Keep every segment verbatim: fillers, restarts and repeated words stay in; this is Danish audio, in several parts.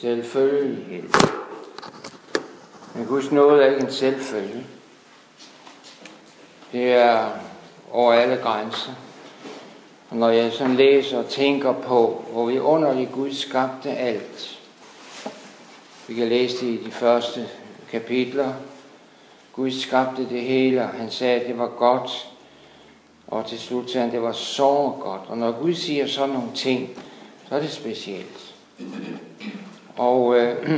Selvfølgelighed. Men Guds nåde er ikke en selvfølge. Det er over alle grænser. Og når jeg sådan læser og tænker på, hvor vi underligt Gud skabte alt. Vi kan læse det i de første kapitler. Gud skabte det hele, og han sagde, at det var godt. Og til slut sagde han, at det var så godt. Og når Gud siger sådan nogle ting, så er det specielt. Og, øh,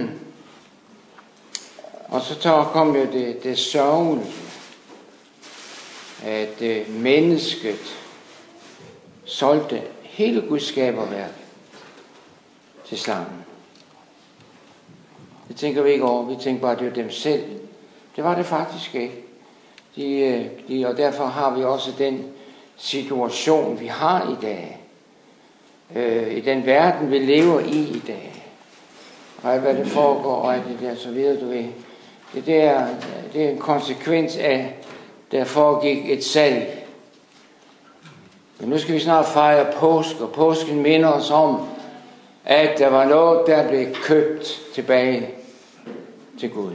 og så tager, kom jo det, det sørgelige, at øh, mennesket solgte hele Guds skaberværk til slangen. Det tænker vi ikke over. Vi tænker bare, at det var dem selv. Det var det faktisk ikke. De, de, og derfor har vi også den situation, vi har i dag. Øh, I den verden, vi lever i i dag. Og alt, hvad det foregår, og alt det der, så videre, du ved. Det, der, det er en konsekvens af, der foregik et salg. Men nu skal vi snart fejre påske, og påsken minder os om, at der var noget, der blev købt tilbage til Gud.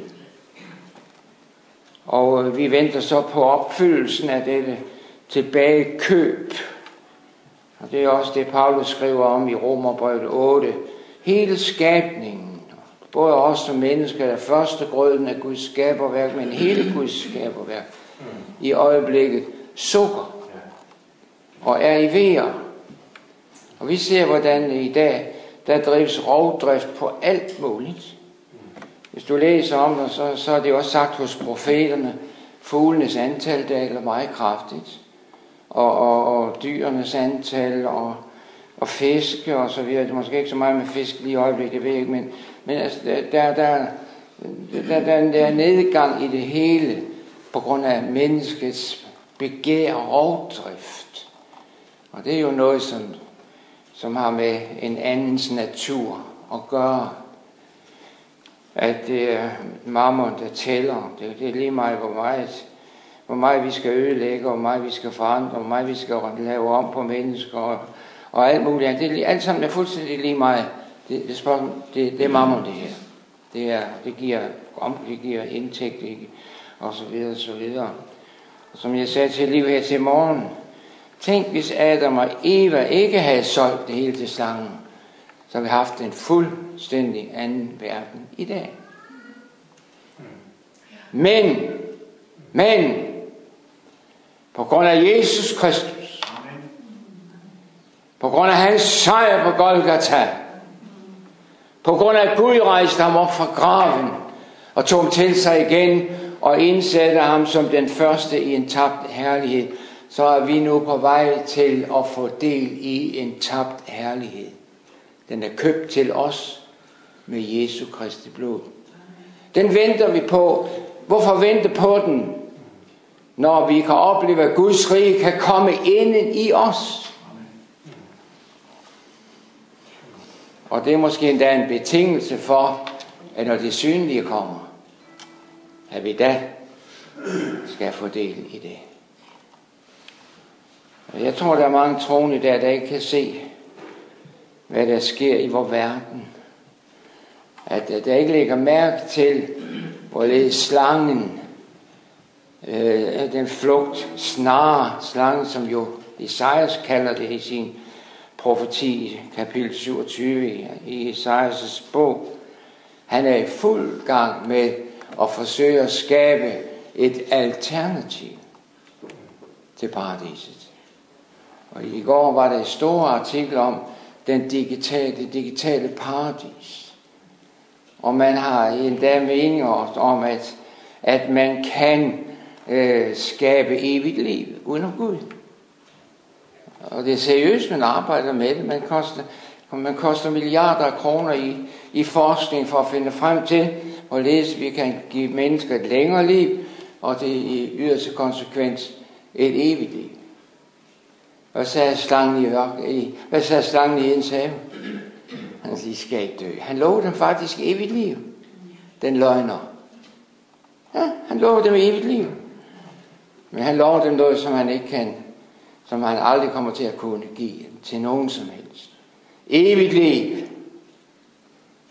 Og vi venter så på opfyldelsen af dette tilbagekøb. Og det er også det, Paulus skriver om i Romerbrevet otte. Hele skabningen, både os som mennesker, er første grøden af Guds skaberværk, men hele Guds skaberværk i øjeblikket sukker og er i vejer. Og vi ser, hvordan i dag, der drives rovdrift på alt muligt. Hvis du læser om det, så, så er det også sagt hos profeterne, fuglenes antal daler meget kraftigt, og, og, og dyrenes antal, og, og fiske og så videre. Det er måske ikke så meget med fisk lige i øjeblikket, det ved jeg ikke, men, men altså, der, der, der, der, der, der er nedgang i det hele, på grund af menneskets begær og rovdrift. Og det er jo noget, som, som har med en andens natur at gøre. At det er mammon, der tæller. Det, det er lige meget, hvor meget, hvor meget vi skal ødelægge, hvor meget vi skal forandre, hvor meget vi skal lave om på mennesker, og, og alt muligt. Det er alt sammen er fuldstændig lige meget. Det, det, det, det er mammon, det her. Det, er, det, giver, det giver indtægt, ikke? Og så videre, så videre. Og som jeg sagde til liv her til morgen, tænk, hvis Adam og Eva ikke havde solgt det hele til slangen, så har vi haft en fuldstændig anden verden i dag. Men, men, på grund af Jesus Kristus, på grund af hans sejr på Golgata, på grund af at Gud rejste ham op fra graven og tog ham til sig igen og indsatte ham som den første i en tabt herlighed, så er vi nu på vej til at få del i en tabt herlighed. Den er købt til os med Jesu Kristi blod. Den venter vi på. Hvorfor vente på den? Når vi kan opleve, at Guds rige kan komme inden i os. Og det er måske endda en betingelse for, at når det synlige kommer, at vi da skal få del i det. Jeg tror, der er mange troende der, der ikke kan se, hvad der sker i vores verden. At der ikke lægger mærke til, hvorledes slangen, øh, den flugt snare slangen, som jo Esajas kalder det i sin profeti i kapitel syvogtyve i Esajas bog. Han er i fuld gang med at forsøge at skabe et alternativ til paradiset. Og i går var der en stor artikel om den digitale, det digitale paradis. Og man har endda meninger om, at, at man kan øh, skabe evigt liv uden om Gud. Og det er seriøst, man arbejder med det. Man koster, man koster milliarder af kroner i, i forskning for at finde frem til, hvorledes vi kan give mennesker et længere liv, og det i yderste konsekvens et evigt liv. Hvad sagde slangen i, hvad sagde slangen i ens have? Han siger, skal ikke dø. Han lovede dem faktisk evigt liv. Den løgner. Ja, han lovede dem evigt liv. Men han lovede dem noget, som han ikke kan, som han aldrig kommer til at kunne give til nogen som helst. Evigt liv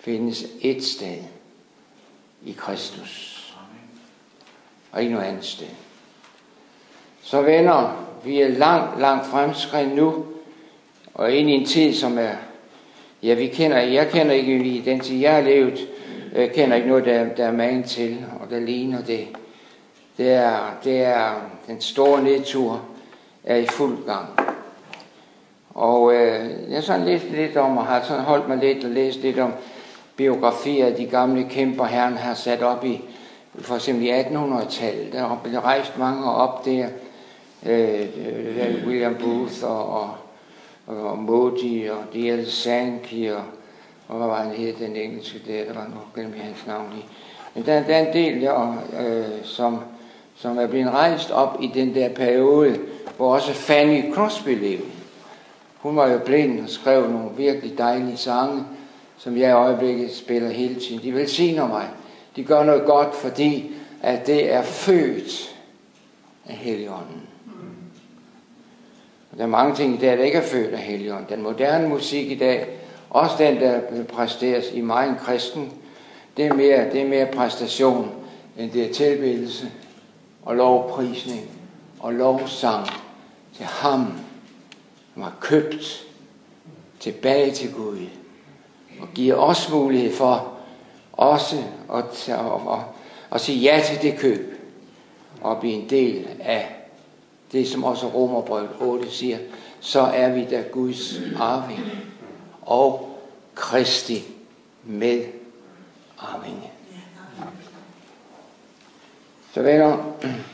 findes ét sted. I Kristus. Og ikke noget andet sted. Så venner, vi er langt, langt fremskredet nu. Og ind i en tid, som er... Ja, vi kender... Jeg kender ikke i den tid, jeg har levet. Jeg kender ikke noget, der, der er magen til. Og der ligner det. Det er, det er den store nedtur er i fuld gang. Og øh, jeg har sådan læst lidt om, og har sådan holdt mig lidt og læst lidt om biografier af de gamle kæmper, Herren har sat op i, for eksempel i attenhundredetallet. Der blev rejst mange op der. Øh, William Booth og, og, og Modi og D L Sankey og, og hvad var han hed, den engelske der, der var nok gennem hans navn i. Men der, der er en del der, øh, som, som er blevet rejst op i den der periode, hvor også Fanny Crosby levede. Hun var jo blind og skrev nogle virkelig dejlige sange, som jeg i øjeblikket spiller hele tiden. De velsigner mig. De gør noget godt, fordi at det er født af Helligånden. Der er mange ting i dag, der ikke er født af Helligånden. Den moderne musik i dag, også den, der præsteres i meget kristen, det er mere, det er mere præstation, end det er tilbedelse og lovprisning og lovsang til ham, som har købt tilbage til Gud og giver os mulighed for også at, at, at, at sige ja til det køb og blive en del af det, som også Romerbrevet otte siger, så er vi da Guds arving og Kristi med arvinge. Så venner,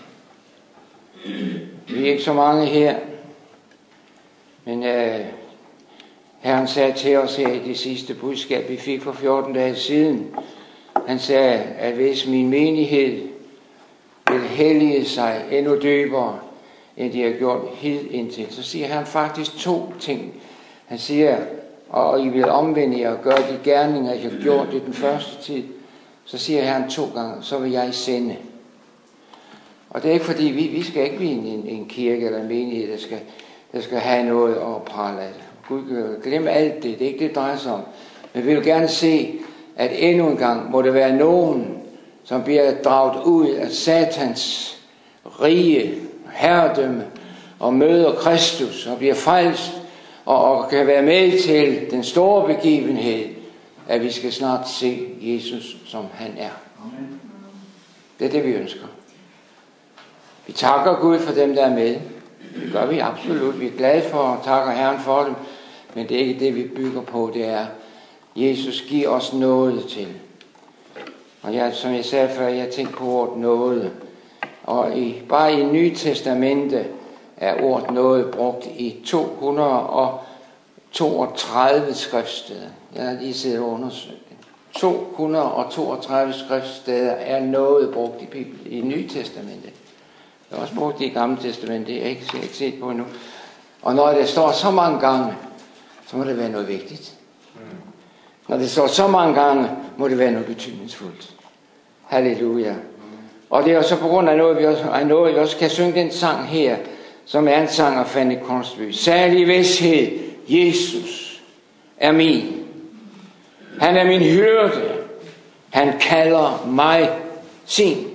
vi er ikke så mange her, men øh, Herren sagde til os her i det sidste budskab, vi fik for fjorten dage siden. Han sagde, at hvis min menighed vil hellige sig endnu dybere, end de har gjort hid indtil, så siger han faktisk to ting. Han siger, og I vil omvende jer og gøre de gerninger, I har gjort det den første tid. Så siger han to gange, så vil jeg sende. Og det er ikke fordi, vi, vi skal ikke blive en, en, en kirke eller en menighed, der skal, der skal have noget at prale af. Gud, glem alt det, det er ikke det, det drejer sig om. Men vi vil gerne se, at endnu en gang må det være nogen, som bliver draget ud af Satans rige herredømme og møder Kristus og bliver frelst og, og kan være med til den store begivenhed, at vi skal snart se Jesus, som han er. Det er det, vi ønsker. Vi takker Gud for dem, der er med. Det gør vi absolut. Vi er glade for og takker Herren for dem. Men det er ikke det, vi bygger på. Det er, Jesus giver os noget til. Og jeg, som jeg sagde før, jeg tænkte på ordet noget. Og i, bare i Nye Testamente er ordet noget brugt i to hundrede og toogtredive skriftsteder. Jeg har lige siddet og undersøgt det. to hundrede og toogtredive skriftsteder er noget brugt i, Bibelen, i Nye Testamente. Det er også brugt i Gamle Testamente, det er jeg ikke, jeg ikke set på endnu. Og når det står så mange gange, så må det være noget vigtigt. Når det står så mange gange, må det være noget betydningsfuldt. Halleluja. Og det er også på grund af noget, vi også, af noget, vi også kan synge den sang her, som er en sang af Fanny Crosby. Særlig vidshed, Jesus er min. Han er min hyrde. Han kalder mig sin.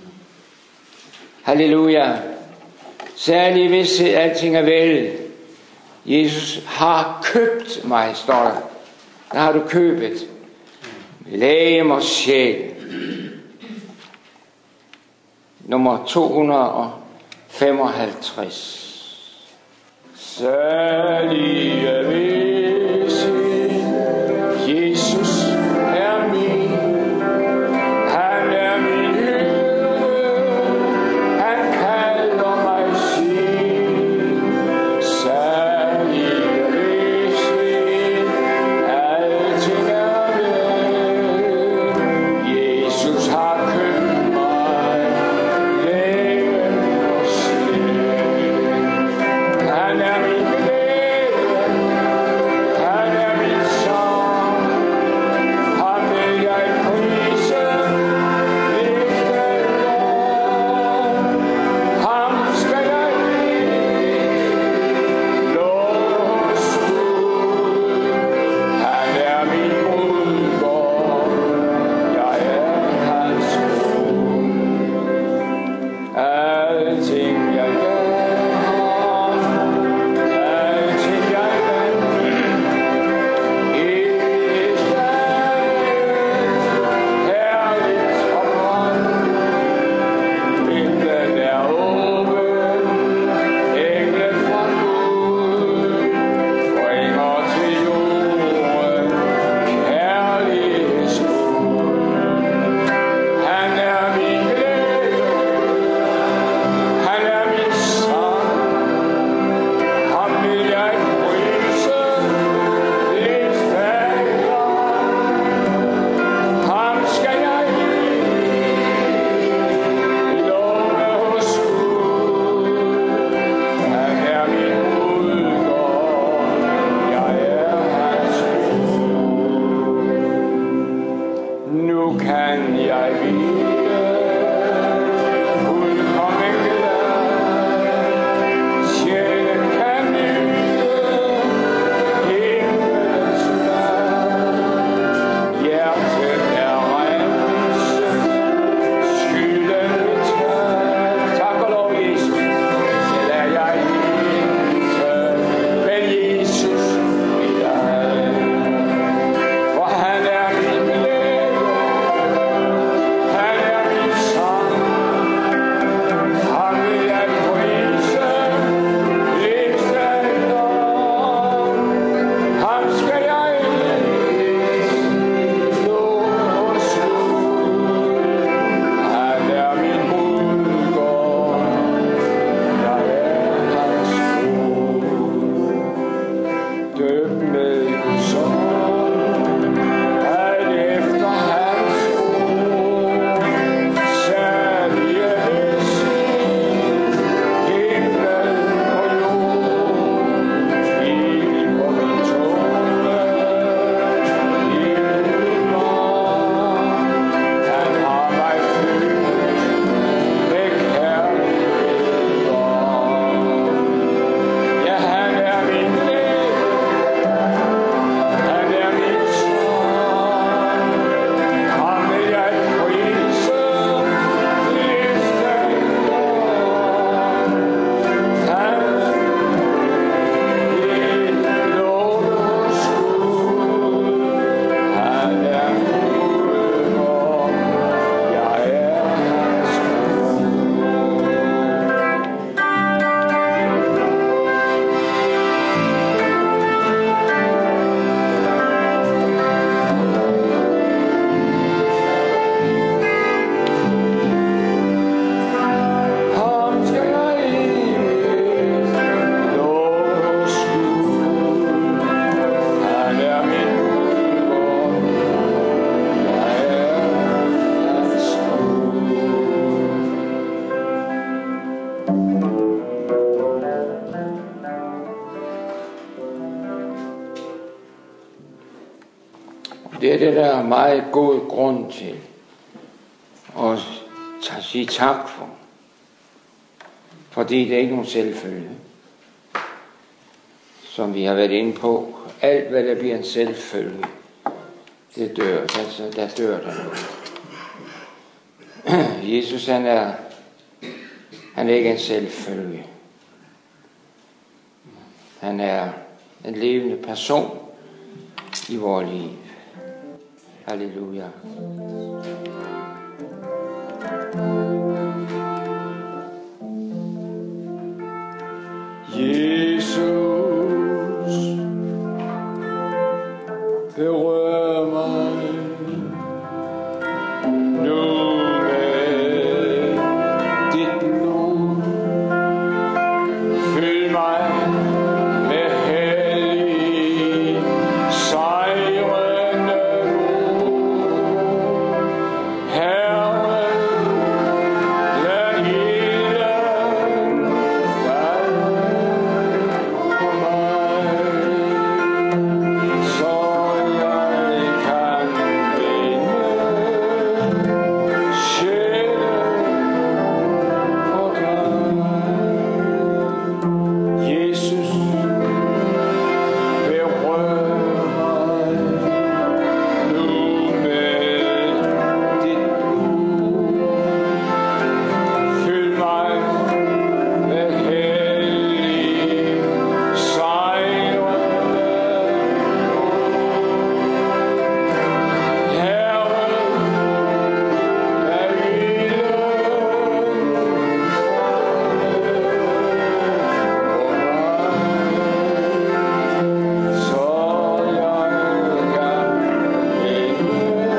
Halleluja. Særlig vidshed, alting er vel. Jesus har købt mig, står der. Der har du købet. Lægem og sjæl. Nummer to hundrede og femoghalvtreds. Særlig er vidshed, Jesus er min. Han er min hyrde, han kalder mig sin. Særlig er vidshed, alting er vel. Jesus har købt mig, lægen og sjæl. Han er min glæde, Det er det, der er meget god grund til at sige tak for. Fordi det er ikke nogen selvfølge. Som vi har været inde på. Alt, hvad der bliver en selvfølge, det dør. Altså, der dør der noget. Jesus, han er, han er ikke en selvfølge. Han er en levende person i vores liv. Halleluja. Jesus, berør mig nu med dit blod. Fyld mig med hellig sejrende ord. Herre, lad ilden falde på mig, så jeg kan vinde sjælen for dig. Jesus, berør mig nu med dit blod. Fyld mig med hellig sejrende ord. Herre, lad ilden så jeg kan vinde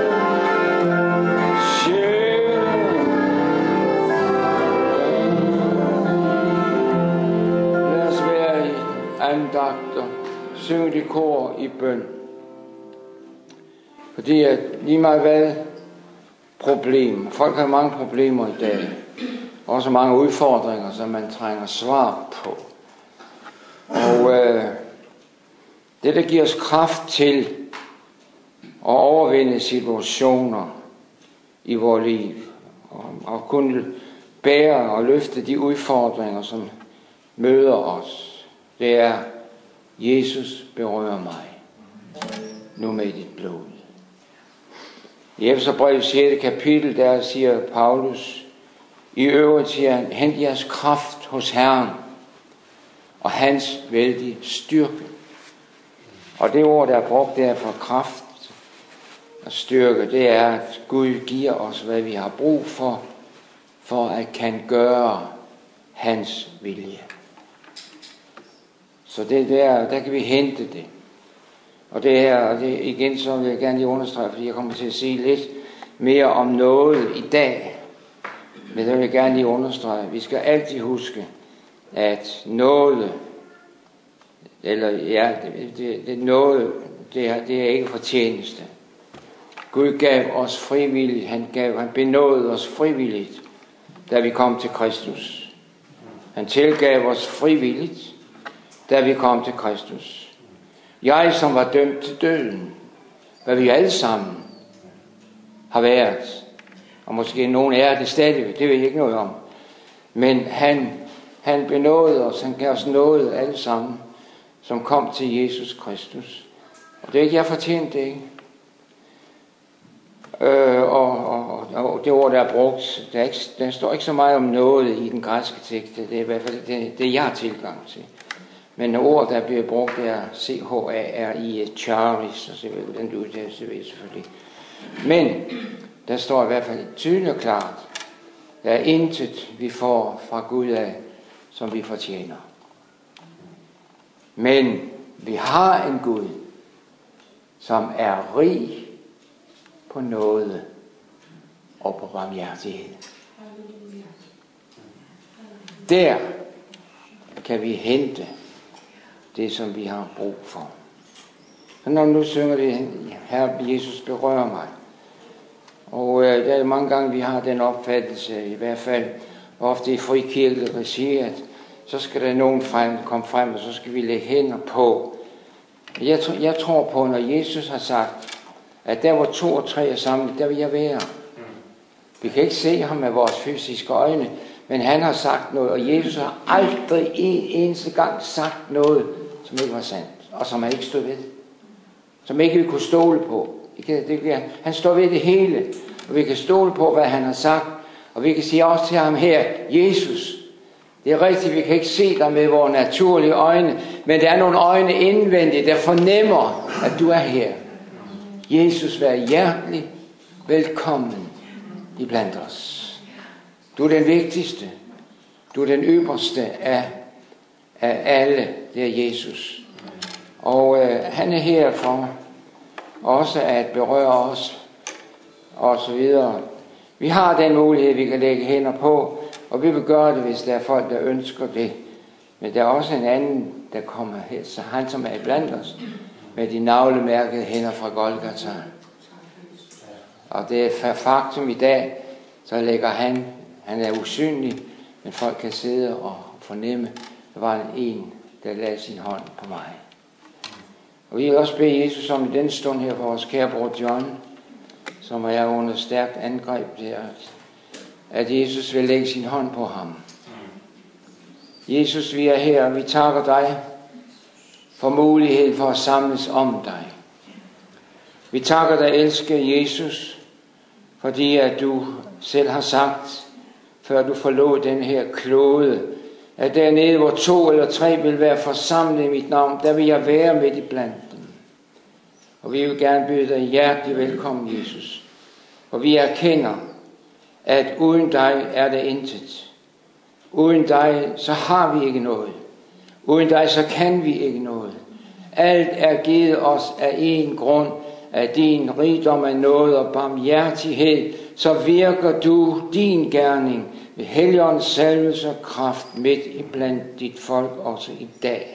sjælen. Lad os være i andagt og synge det kor i bøn. Fordi at lige meget hvad problem, folk har mange problemer i dag, også mange udfordringer, som man trænger svar på. Og øh, det, der giver os kraft til at overvinde situationer i vores liv, og, og kunne bære og løfte de udfordringer, som møder os, det er, Jesus, berør mig nu med dit blod. I Efeserbrevet sjette kapitel, der siger Paulus, i øvrigt siger han, hent jeres kraft hos Herren og hans vældige styrke. Og det ord, der er brugt der for kraft og styrke, det er, at Gud giver os, hvad vi har brug for, for at kan gøre hans vilje. Så det der, der kan vi hente det. Og det her, og det igen, så vil jeg gerne lige understrege, fordi jeg kommer til at sige lidt mere om noget i dag. Men det vil jeg gerne lige understrege. Vi skal altid huske, at noget, eller ja, det, det, det noget, det er, det er ikke fortjeneste. Gud gav os frivilligt, han, gav, han benådede os frivilligt, da vi kom til Kristus. Han tilgav os frivilligt, da vi kom til Kristus. Jeg, som var dømt til døden, hvad vi alle sammen har været, og måske nogen er det stadigvæk, det ved jeg ikke noget om, men han, han benådede os, han gav os noget alle sammen, som kom til Jesus Kristus. Og det er ikke, jeg fortjente det, ikke? Øh, og, og, og det ord, der er brugt, der, er ikke, der står ikke så meget om noget i den græske tekst, det er i hvert fald det, det jeg har tilgang til. Men ord, der bliver brugt, er C H A R I charis, og så vil den udtale ved selvfølgelig. Men der står i hvert fald tydeligt og klart, der er intet, vi får fra Gud af, som vi fortjener. Men vi har en Gud, som er rig på nåde og på barmhjertighed. Der kan vi hente det, som vi har brug for. Så når nu synger det, Herre Jesus, berør mig. Og øh, der er mange gange, vi har den opfattelse, i hvert fald ofte i frikirkeligt regi, at så skal der nogen frem, komme frem, og så skal vi lægge hænder på. Jeg, jeg tror på, når Jesus har sagt, at der hvor to og tre er samlet, der vil jeg være. Vi kan ikke se ham med vores fysiske øjne, men han har sagt noget, og Jesus har aldrig en eneste gang sagt noget, som ikke var sandt, og som han ikke stod ved. Som ikke vi kunne stole på. Han står ved det hele, og vi kan stole på, hvad han har sagt, og vi kan sige også til ham her, Jesus, det er rigtigt, vi kan ikke se dig med vores naturlige øjne, men der er nogle øjne indvendigt, der fornemmer, at du er her. Jesus, vær hjertelig velkommen iblandt os. Du er den vigtigste. Du er den øverste af, af alle, det er Jesus. Og øh, han er her for også at berøre os, og så videre. Vi har den mulighed, vi kan lægge hænder på, og vi vil gøre det, hvis der er folk, der ønsker det. Men der er også en anden, der kommer her, så han som er blandt os, med de navlemærkede hænder fra Golgata. Og det er faktum i dag, så lægger han, han er usynlig, men folk kan sidde og fornemme, der var en, der lagde sin hånd på mig. Og vi vil også bede Jesus om i den stund her for vores kære bror John, som er under stærkt angreb der, at Jesus vil lægge sin hånd på ham. Jesus, vi er her, og vi takker dig for muligheden for at samles om dig. Vi takker dig, elske Jesus, fordi at du selv har sagt, før du forlod den her klode, at dernede, hvor to eller tre vil være forsamlet i mit navn, der vil jeg være midt i blandt dem. Og vi vil gerne byde dig hjertelig velkommen, Jesus. For vi erkender, at uden dig er der intet. Uden dig, så har vi ikke noget. Uden dig, så kan vi ikke noget. Alt er givet os af en grund, af din rigdom af nåde og barmhjertighed, så virker du din gerning ved Helligåndens salvelse og kraft midt i blandt dit folk også i dag.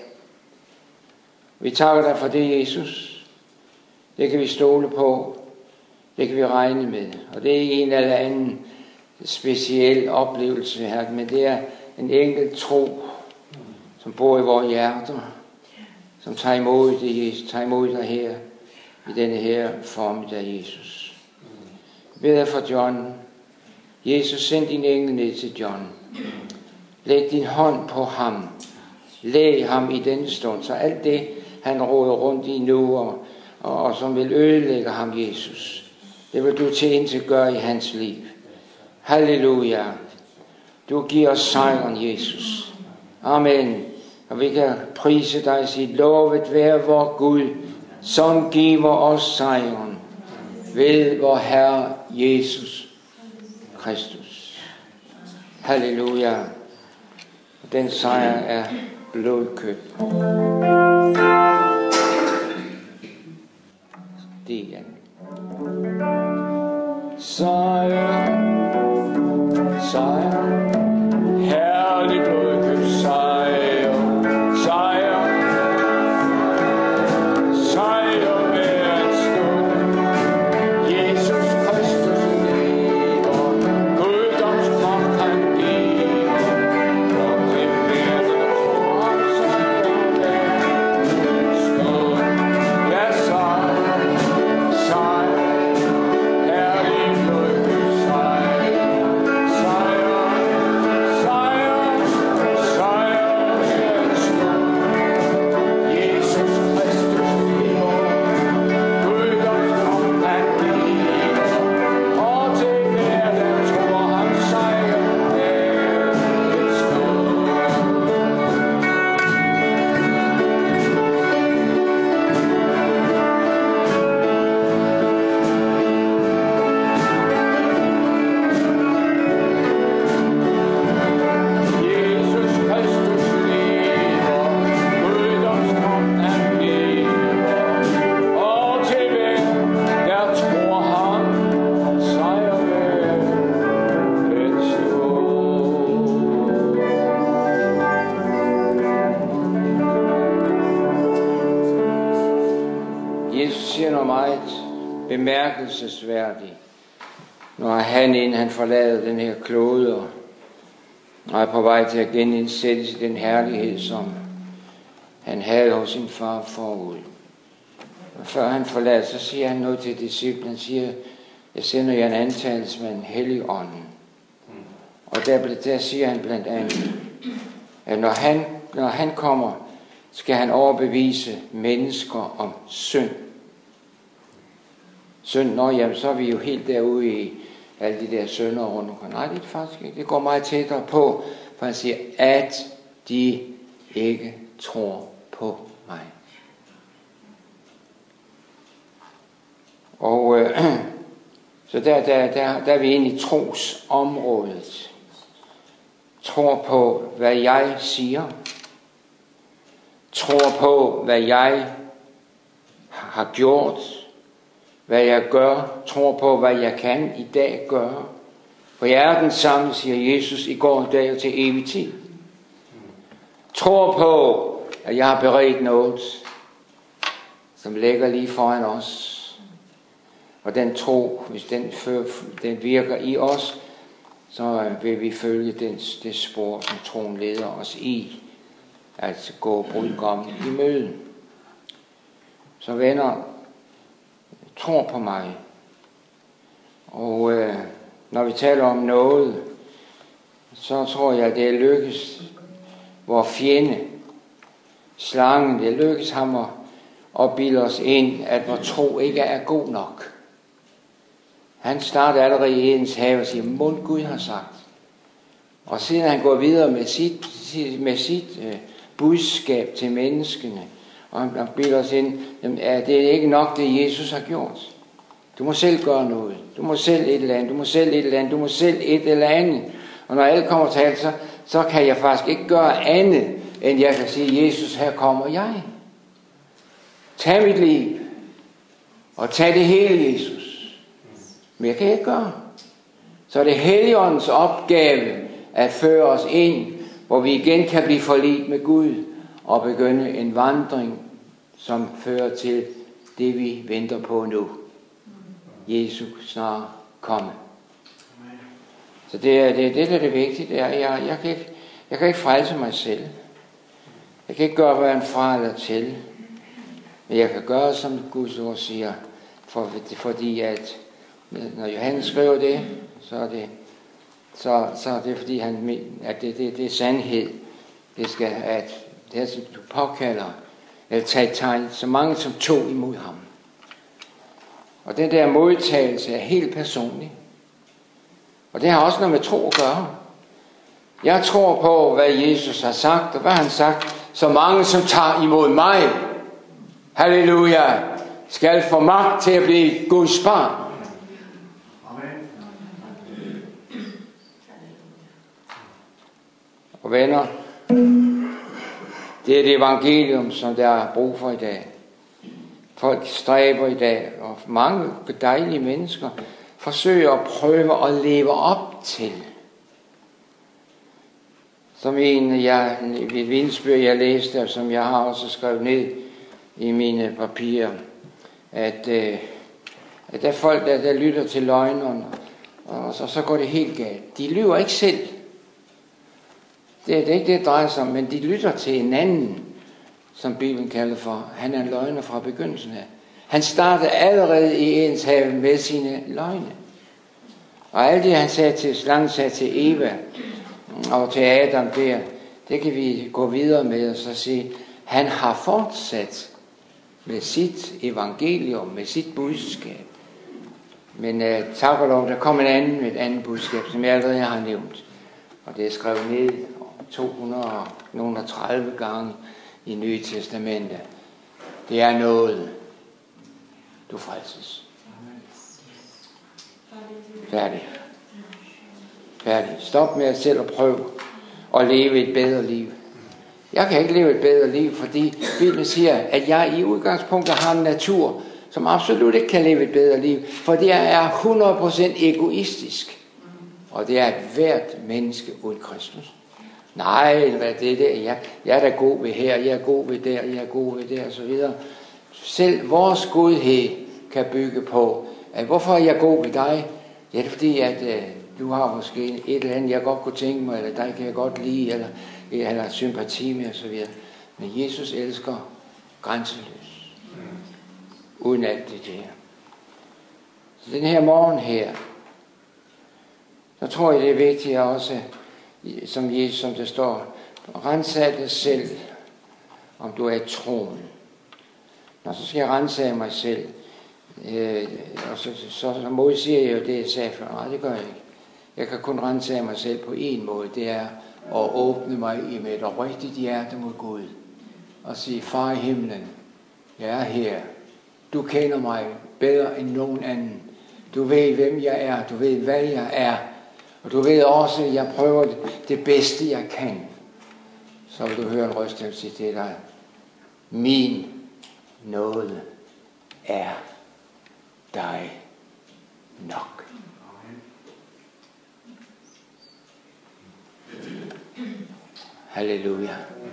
Vi takker dig for det, Jesus. Det kan vi stole på. Det kan vi regne med. Og det er ikke en eller anden speciel oplevelse her, men det er en enkelt tro, som bor i vores hjerter, som tager imod det, Jesus, tager imod dig her, i denne her formiddag, Jesus. Jeg beder for John. Jesus, send din engel ned til John. Læg din hånd på ham. Læg ham i denne stund, så alt det, han råder rundt i nu, og, og, og som vil ødelægge ham, Jesus, det vil du til indtil gøre i hans liv. Halleluja. Du giver os sejren, Jesus. Amen. Og vi kan prise dig og sige, lovet være vor Gud, som giver os sejren ved vor Herre Jesus Kristus. Halleluja. Den sejr er blodkøbt. Det igen. Sejr, sejr, herlig blodkøbt sejr, sejr, sejr hver en stund. Jesus Kristus lever, guddomskraft han giver, og til verden tror han sejr hver en stund. Ja, sejr, sejr, herlig blodkøbt sejr, sejr, sejr, sejr hver en stund. Jesus Kristus lever, guddomskraft han giver, og til verden tror han sejr hver en stund. Jesus Kristus lever, guddomskraft han giver, og til hver, der tror ham, sejr hver en stund. Jesus siger noget meget bemærkelsesværdigt, når han inden han forlader den her klode og og er på vej til at genindsættes i den herlighed, som han havde hos sin far forud. før han forlader, så siger han noget til disciplen. Han siger, jeg sender jer en antagelse med en hellig ånden. Og der, der siger han blandt andet, at når han, når han kommer, skal han overbevise mennesker om synd. Synd, nå jamen, så er vi jo helt derude i alle de der synder rundt omkring. Nej, det er faktisk ikke. Det går meget tættere på, for han siger, at de ikke tror på mig. Og øh, så der, der, der, der er vi inde i trosområdet. Tror på, hvad jeg siger. Tror på, hvad jeg har gjort. Hvad jeg gør. Tror på, hvad jeg kan i dag gøre. For jeg er den samme, siger Jesus, i går, i dag og til evig tid. Tror på, at jeg har beredt noget, som ligger lige foran os. Og den tro, hvis den, fører, den virker i os, så vil vi følge den, det spor, som troen leder os i. Altså gå brudgommen i møde. Så venner, tror på mig. Og øh, når vi taler om noget, så tror jeg, at det er lykkes vor fjende, slangen, det lykkes ham at, at bilde os ind, at vor tro ikke er god nok. Han starter allerede i Edens have og siger, mund Gud har sagt. Og siden han går videre med sit, med sit øh, budskab til menneskene, og han bilder os ind, at det er ikke nok det Jesus har gjort. Du må selv gøre noget. Du må selv et eller andet. Du må selv et eller andet. Du må selv et eller andet. Og når alle kommer til alt, så, så kan jeg faktisk ikke gøre andet, end jeg kan sige, Jesus, her kommer jeg. Tag mit liv. Og tag det hele, Jesus. Men jeg kan ikke gøre. Så er det Helligåndens opgave at føre os ind, hvor vi igen kan blive forligt med Gud og begynde en vandring, som fører til det, vi venter på nu. Jesus snart komme. Så det er det, det, der er det vigtige. Det er, jeg, jeg, kan ikke, jeg kan ikke frelse mig selv. Jeg kan ikke gøre, hvad han fra eller til. Men jeg kan gøre, som Guds ord siger. For, fordi at når Johannes skriver det, så er det, så, så er det fordi han, at det, det, det er sandhed. Det skal, at det er, som du påkalder, eller tage tegn, så mange som tog imod ham. Og den der modtagelse er helt personlig. Og det har også noget med tro at gøre. Jeg tror på, hvad Jesus har sagt, og hvad han har sagt. Så mange som tager imod mig, halleluja, skal få magt til at blive Guds barn. Og venner, det er det evangelium, som der er brug for i dag. Folk stræber i dag, og mange dejlige mennesker forsøger at prøve at leve op til. Som en, jeg, et vidnesbyrd, jeg læste, som jeg har også skrevet ned i mine papirer, at, øh, at der er folk, der, der lytter til løgnerne, og så, så går det helt galt. De lyver ikke selv. Det er, det er ikke det, det drejer sig om, men de lytter til en anden, som Bibelen kalder for. Han er en løgner fra begyndelsen af. Han startede allerede i Edens have med sine løgne. Og alt det, han sagde til slangen, sagde til Eva og til Adam der, det kan vi gå videre med og så sige, han har fortsat med sit evangelium, med sit budskab. Men uh, tak og lov, der kom en anden med et andet budskab, som jeg allerede har nævnt. Og det er skrevet ned to hundrede og tredive gange i Nye Testamente. Det er noget. Du frelses. Færdig. Færdig. Stop med at selv at prøve at leve et bedre liv. Jeg kan ikke leve et bedre liv, fordi Bibelen siger, at jeg i udgangspunktet har en natur, som absolut ikke kan leve et bedre liv. For det er hundrede procent egoistisk. Og det er et hvert menneske uden Kristus. Nej, hvad det er det? Jeg, jeg er da god ved her, jeg er god ved der, jeg er god ved der, og så videre. Selv vores godhed kan bygge på, at hvorfor er jeg god ved dig? Ja, det er fordi, at øh, du har måske et eller andet, jeg godt kunne tænke mig, eller dig kan jeg godt lide, eller, eller sympati med, og så videre. Men Jesus elsker grænseløs. uden alt det der. Så den her morgen her, så tror jeg, det er vigtigt også, som Jesus, som det står, rensag dig selv, om du er i troen. Nå, så skal jeg rensage mig selv. Øh, og så, så, så modsiger jeg jo det, jeg sagde før. Nej, det gør jeg ikke. Jeg kan kun rensage mig selv på en måde. Det er at åbne mig med et oprigtigt hjerte mod Gud. Og sige, far i himlen, jeg er her. Du kender mig bedre end nogen anden. Du ved, hvem jeg er. Du ved, hvad jeg er. Og du ved også, at jeg prøver det bedste, jeg kan. Så vil du høre en røst, der vil sige til dig, min nåde er dig nok. Halleluja.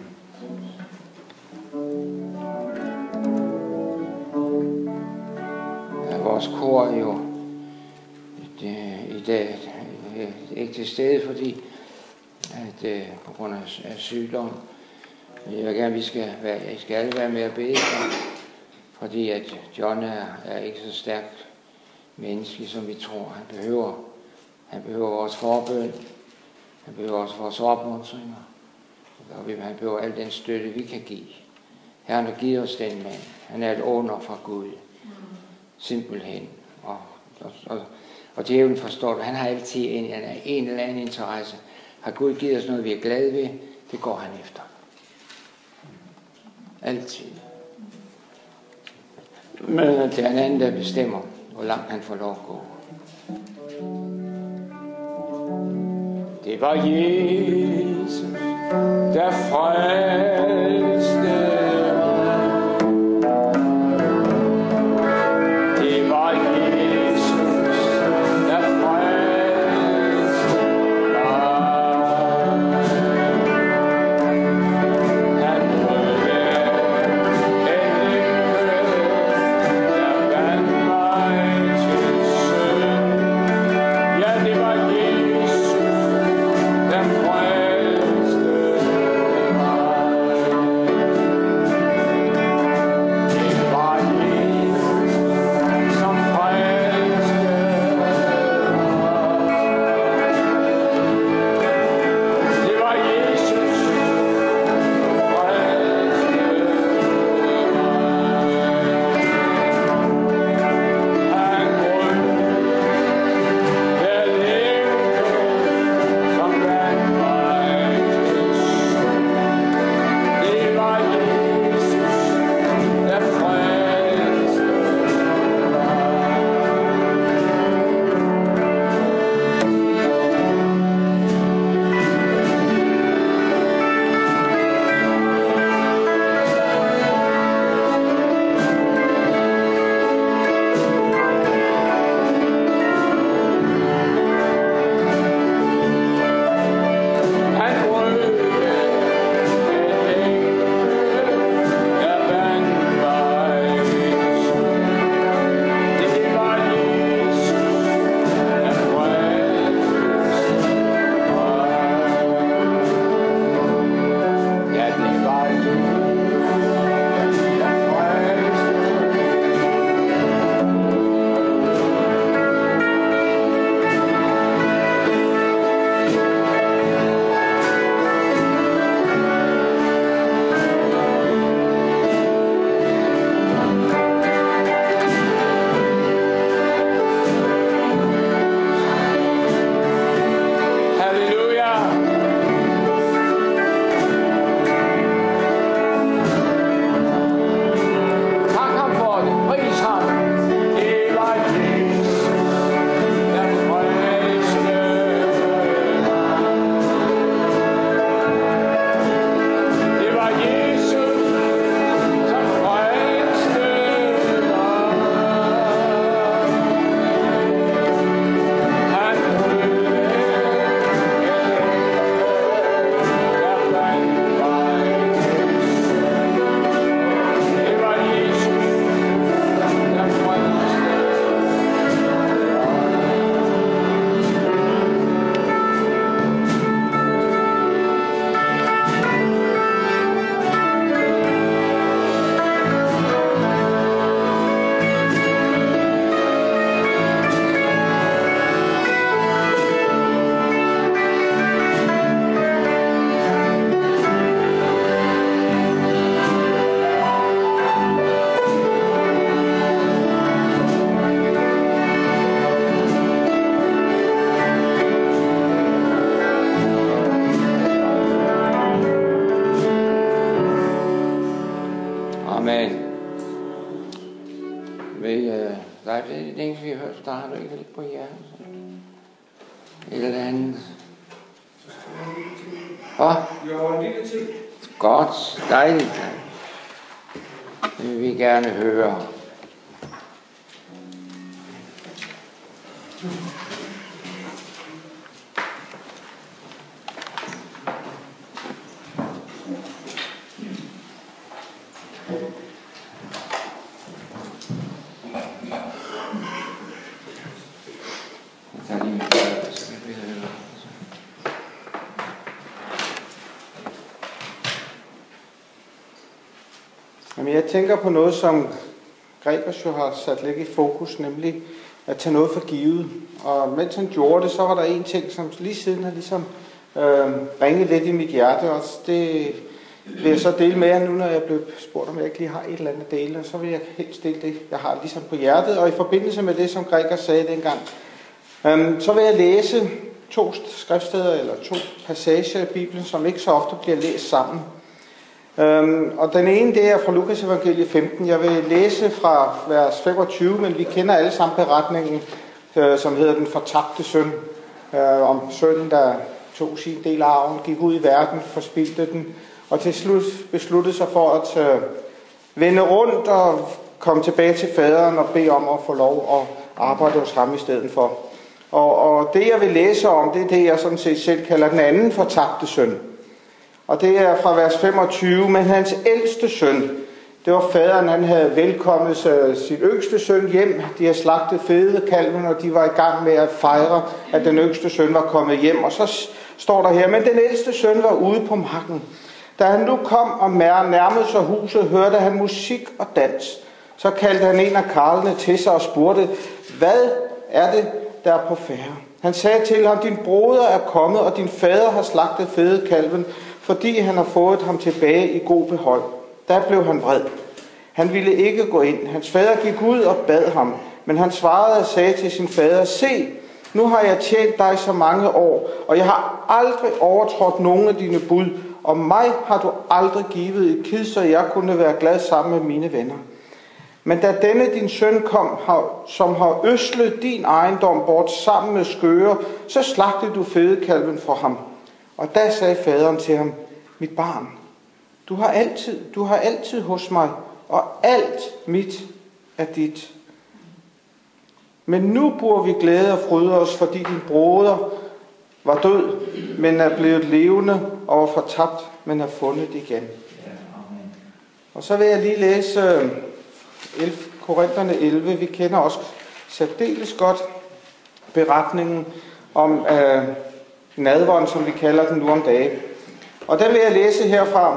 Ja, vores kor er jo det, i dag ikke til stede, fordi at, øh, på grund af, af sygdom. Men jeg vil gerne, at vi skal, være, jeg skal alle være med at bede for, fordi at John er, er ikke så stærkt menneske, som vi tror. Han behøver, han behøver vores forbøn. Han behøver også vores opmuntringer. Og han behøver al den støtte, vi kan give. Herren har givet os den mand. Han er et under fra Gud. Simpelthen. Og, og, og, og djævlen forstår det. Han har altid en, en eller anden interesse. Har Gud givet os noget, vi er glade ved? Det går han efter. Altid. Men det er en anden, der bestemmer, hvor langt han får lov at gå. Det var Jesus, der frelste mig. Det var Jesus, der frelste mig. Han prøvede en lempe, der vandt mig til synd. Ja, det var Jesus, der frelste mig. af de ting, vi har hørt, der har du ikke lidt på hjertet. Et eller andet. Hvad? Jo, en lille ting. Godt, dejligt. Det vil vi gerne høre. Jamen, jeg tænker på noget, som Gregers jo har sat lidt i fokus, nemlig at tage noget for givet. Og mens han gjorde det, så var der en ting, som lige siden har ligesom øh, ringet lidt i mit hjerte. Og det vil jeg så dele med jer nu, når jeg blev spurgt, om jeg ikke lige har et eller andet dele. Og så vil jeg helst dele det, jeg har ligesom på hjertet. Og i forbindelse med det, som Gregers sagde dengang, øh, så vil jeg læse to skriftsteder eller to passager i Bibelen, som ikke så ofte bliver læst sammen. Øhm, og den ene, det er fra Lukas evangeliet femten. Jeg vil læse fra vers femogtyve, men vi kender alle sammen beretningen, øh, som hedder Den fortabte søn. Øh, om sønnen, der tog sin del af arven, gik ud i verden, forspildte den, og til slut besluttede sig for at øh, vende rundt og komme tilbage til faderen og bede om at få lov at arbejde hos ham i stedet for. Og, og det, jeg vil læse om, det er det, jeg sådan set selv kalder den anden fortabte søn. Og det er fra vers femogtyve, men hans ældste søn, det var faderen, han havde velkommet sit yngste søn hjem. De havde slagtet fedekalven, og de var i gang med at fejre, at den yngste søn var kommet hjem. Og så står der her, men den ældste søn var ude på marken. Da han nu kom og nærmede sig huset, hørte han musik og dans. Så kaldte han en af karlene til sig og spurgte, hvad er det, der er på færde? Han sagde til ham, din broder er kommet, og din fader har slagtet fedekalven, fordi han har fået ham tilbage i god behold. Der blev han vred. Han ville ikke gå ind. Hans fader gik ud og bad ham, men han svarede og sagde til sin fader, se, nu har jeg tjent dig så mange år, og jeg har aldrig overtrådt nogen af dine bud, og mig har du aldrig givet et kid, så jeg kunne være glad sammen med mine venner. Men da denne din søn kom, som har øslet din ejendom bort sammen med skøre, så slagtede du fedekalven for ham. Og da sagde faderen til ham, mit barn, du har altid, du har altid hos mig, og alt mit er dit. Men nu burde vi glæde og fryde os, fordi din broder var død, men er blevet levende og var fortabt, men er fundet igen. Og så vil jeg lige læse Korinterne elleve. Vi kender også særdeles godt beretningen om øh, nadveren, som vi kalder den nu om dagen. Og den vil jeg læse herfra.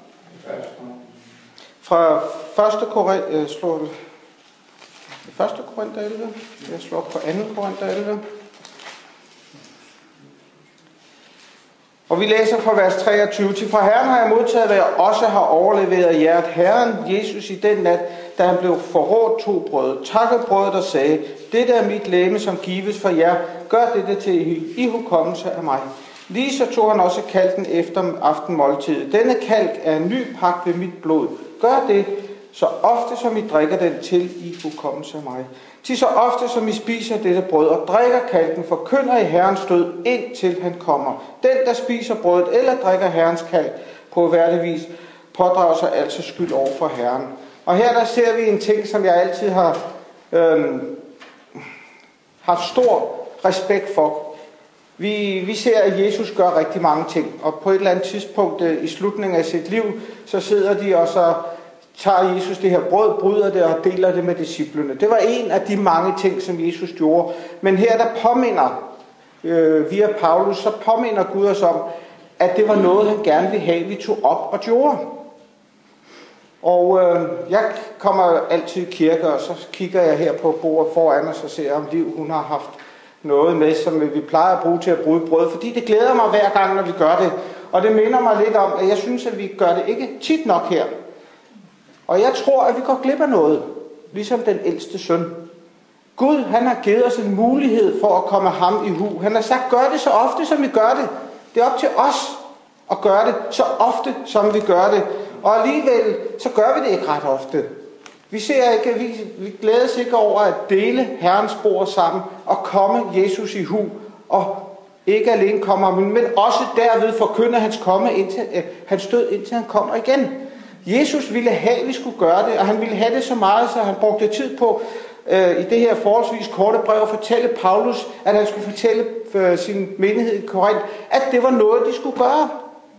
Fra første Korinther, øh, slår det. første Korinther elleve. Jeg slår på anden Korinther elleve. Og vi læser fra vers treogtyve. Til fra Herren har jeg modtaget, hvad jeg også har overleveret jer, at Herren Jesus i den nat, da han blev forrådt, tog brødet, takkede brødet og sagde, dette er mit legeme, som gives for jer. Gør dette til ihukommelse af mig. Lige så tog han også kalken efter aftenmåltidet. Denne kalk er en ny pagt ved mit blod. Gør det, så ofte som I drikker den til ihukommelse af mig. Til så ofte som I spiser dette brød og drikker kalken, forkynder I Herrens død, indtil han kommer. Den, der spiser brødet eller drikker Herrens kalk på hverdag vis, pådrager sig altså skyld over for Herren. Og her der ser vi en ting, som jeg altid har øhm, haft stor respekt for. Vi, vi ser, at Jesus gør rigtig mange ting, og på et eller andet tidspunkt øh, i slutningen af sit liv, så sidder de og så tager Jesus det her brød, bryder det og deler det med disciplene. Det var en af de mange ting, som Jesus gjorde. Men her der påminder, øh, via Paulus, så påminder Gud os om, at det var noget, han gerne ville have, vi tog op og gjorde. Og øh, jeg kommer altid i kirke, og så kigger jeg her på bordet foran, og så ser jeg, om Liv hun har haft noget med, som vi plejer at bruge til at bruge brød, fordi det glæder mig hver gang, når vi gør det. Og det minder mig lidt om, at jeg synes, at vi gør det ikke tit nok her. Og jeg tror, at vi går glip af noget, ligesom den ældste søn. Gud, han har givet os en mulighed for at komme ham i hu. Han har sagt, gør det så ofte, som vi gør det. Det er op til os at gøre det så ofte, som vi gør det. Og alligevel, så gør vi det ikke ret ofte. Vi ser ikke, vi, vi glædes ikke over at dele Herrens bord sammen og komme Jesus i hu, og ikke alene kommer, men også derved forkynder hans komme indtil, øh, hans død, indtil han kommer igen. Jesus ville have, at vi skulle gøre det, og han ville have det så meget, så han brugte tid på øh, i det her forholdsvis korte brev at fortælle Paulus, at han skulle fortælle øh, sin menighed i Korinth, at det var noget, de skulle gøre.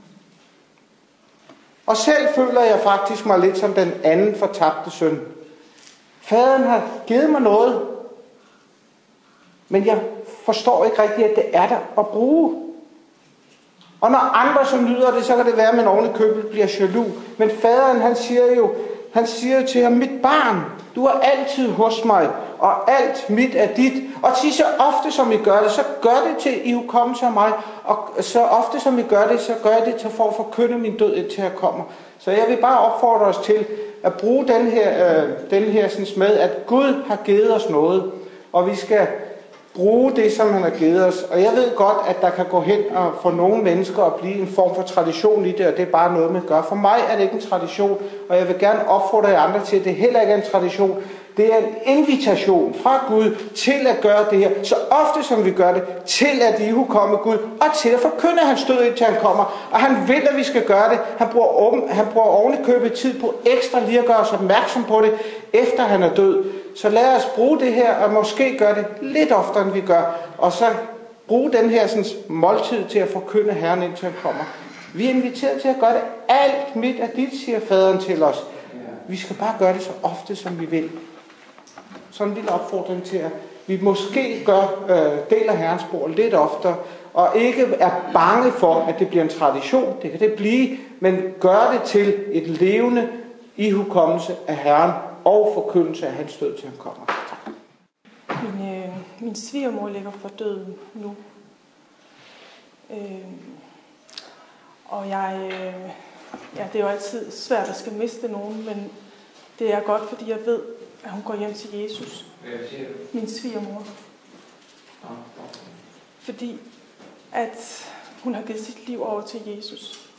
Og selv føler jeg faktisk mig lidt som den anden fortabte søn. Faderen har givet mig noget, men jeg forstår ikke rigtigt, at det er der at bruge. Og når andre som nyder det, så kan det være, at man oven i købet bliver jaloux. Men faderen, han siger jo, han siger jo til ham, mit barn, du er altid hos mig, og alt mit er dit. Og til så ofte som I gør det, så gør det til I hukommelse af mig. Og så ofte som I gør det, så gør jeg det til for at forkynde min død, indtil jeg kommer. Så jeg vil bare opfordre os til at bruge den her, øh, den her sådan med, at Gud har givet os noget, og vi skal bruge det, som han har givet os. Og jeg ved godt, at der kan gå hen og for nogle mennesker at blive en form for tradition i det, og det er bare noget, man gør. For mig er det ikke en tradition, og jeg vil gerne opfordre jer andre til, at det heller ikke er en tradition. Det er en invitation fra Gud til at gøre det her, så ofte som vi gør det, til at I komme Gud, og til at forkynde hans død, indtil han kommer. Og han vil, at vi skal gøre det. Han bruger, oven, han bruger oven i købet tid på ekstra lige at gøre os opmærksom på det, efter han er død. Så lad os bruge det her, og måske gøre det lidt oftere, end vi gør. Og så bruge den her sådan, måltid til at forkynde Herren, indtil han kommer. Vi er inviteret til at gøre det. Alt mit er dit, siger faderen til os. Vi skal bare gøre det så ofte, som vi vil. Sådan en lille opfordring til, at vi måske gør, øh, deler Herrens bord lidt oftere, og ikke er bange for, at det bliver en tradition. Det kan det blive, men gør det til et levende ihukommelse af Herren og forkyndelse af hans død, til han kommer. Tak. Min, øh, min svigermor ligger for døden nu. Øh, og jeg, øh, ja, det er jo altid svært at skal miste nogen, men det er godt, fordi jeg ved, at hun går hjem til Jesus. Min svigermor. Fordi at hun har givet sit liv over til Jesus.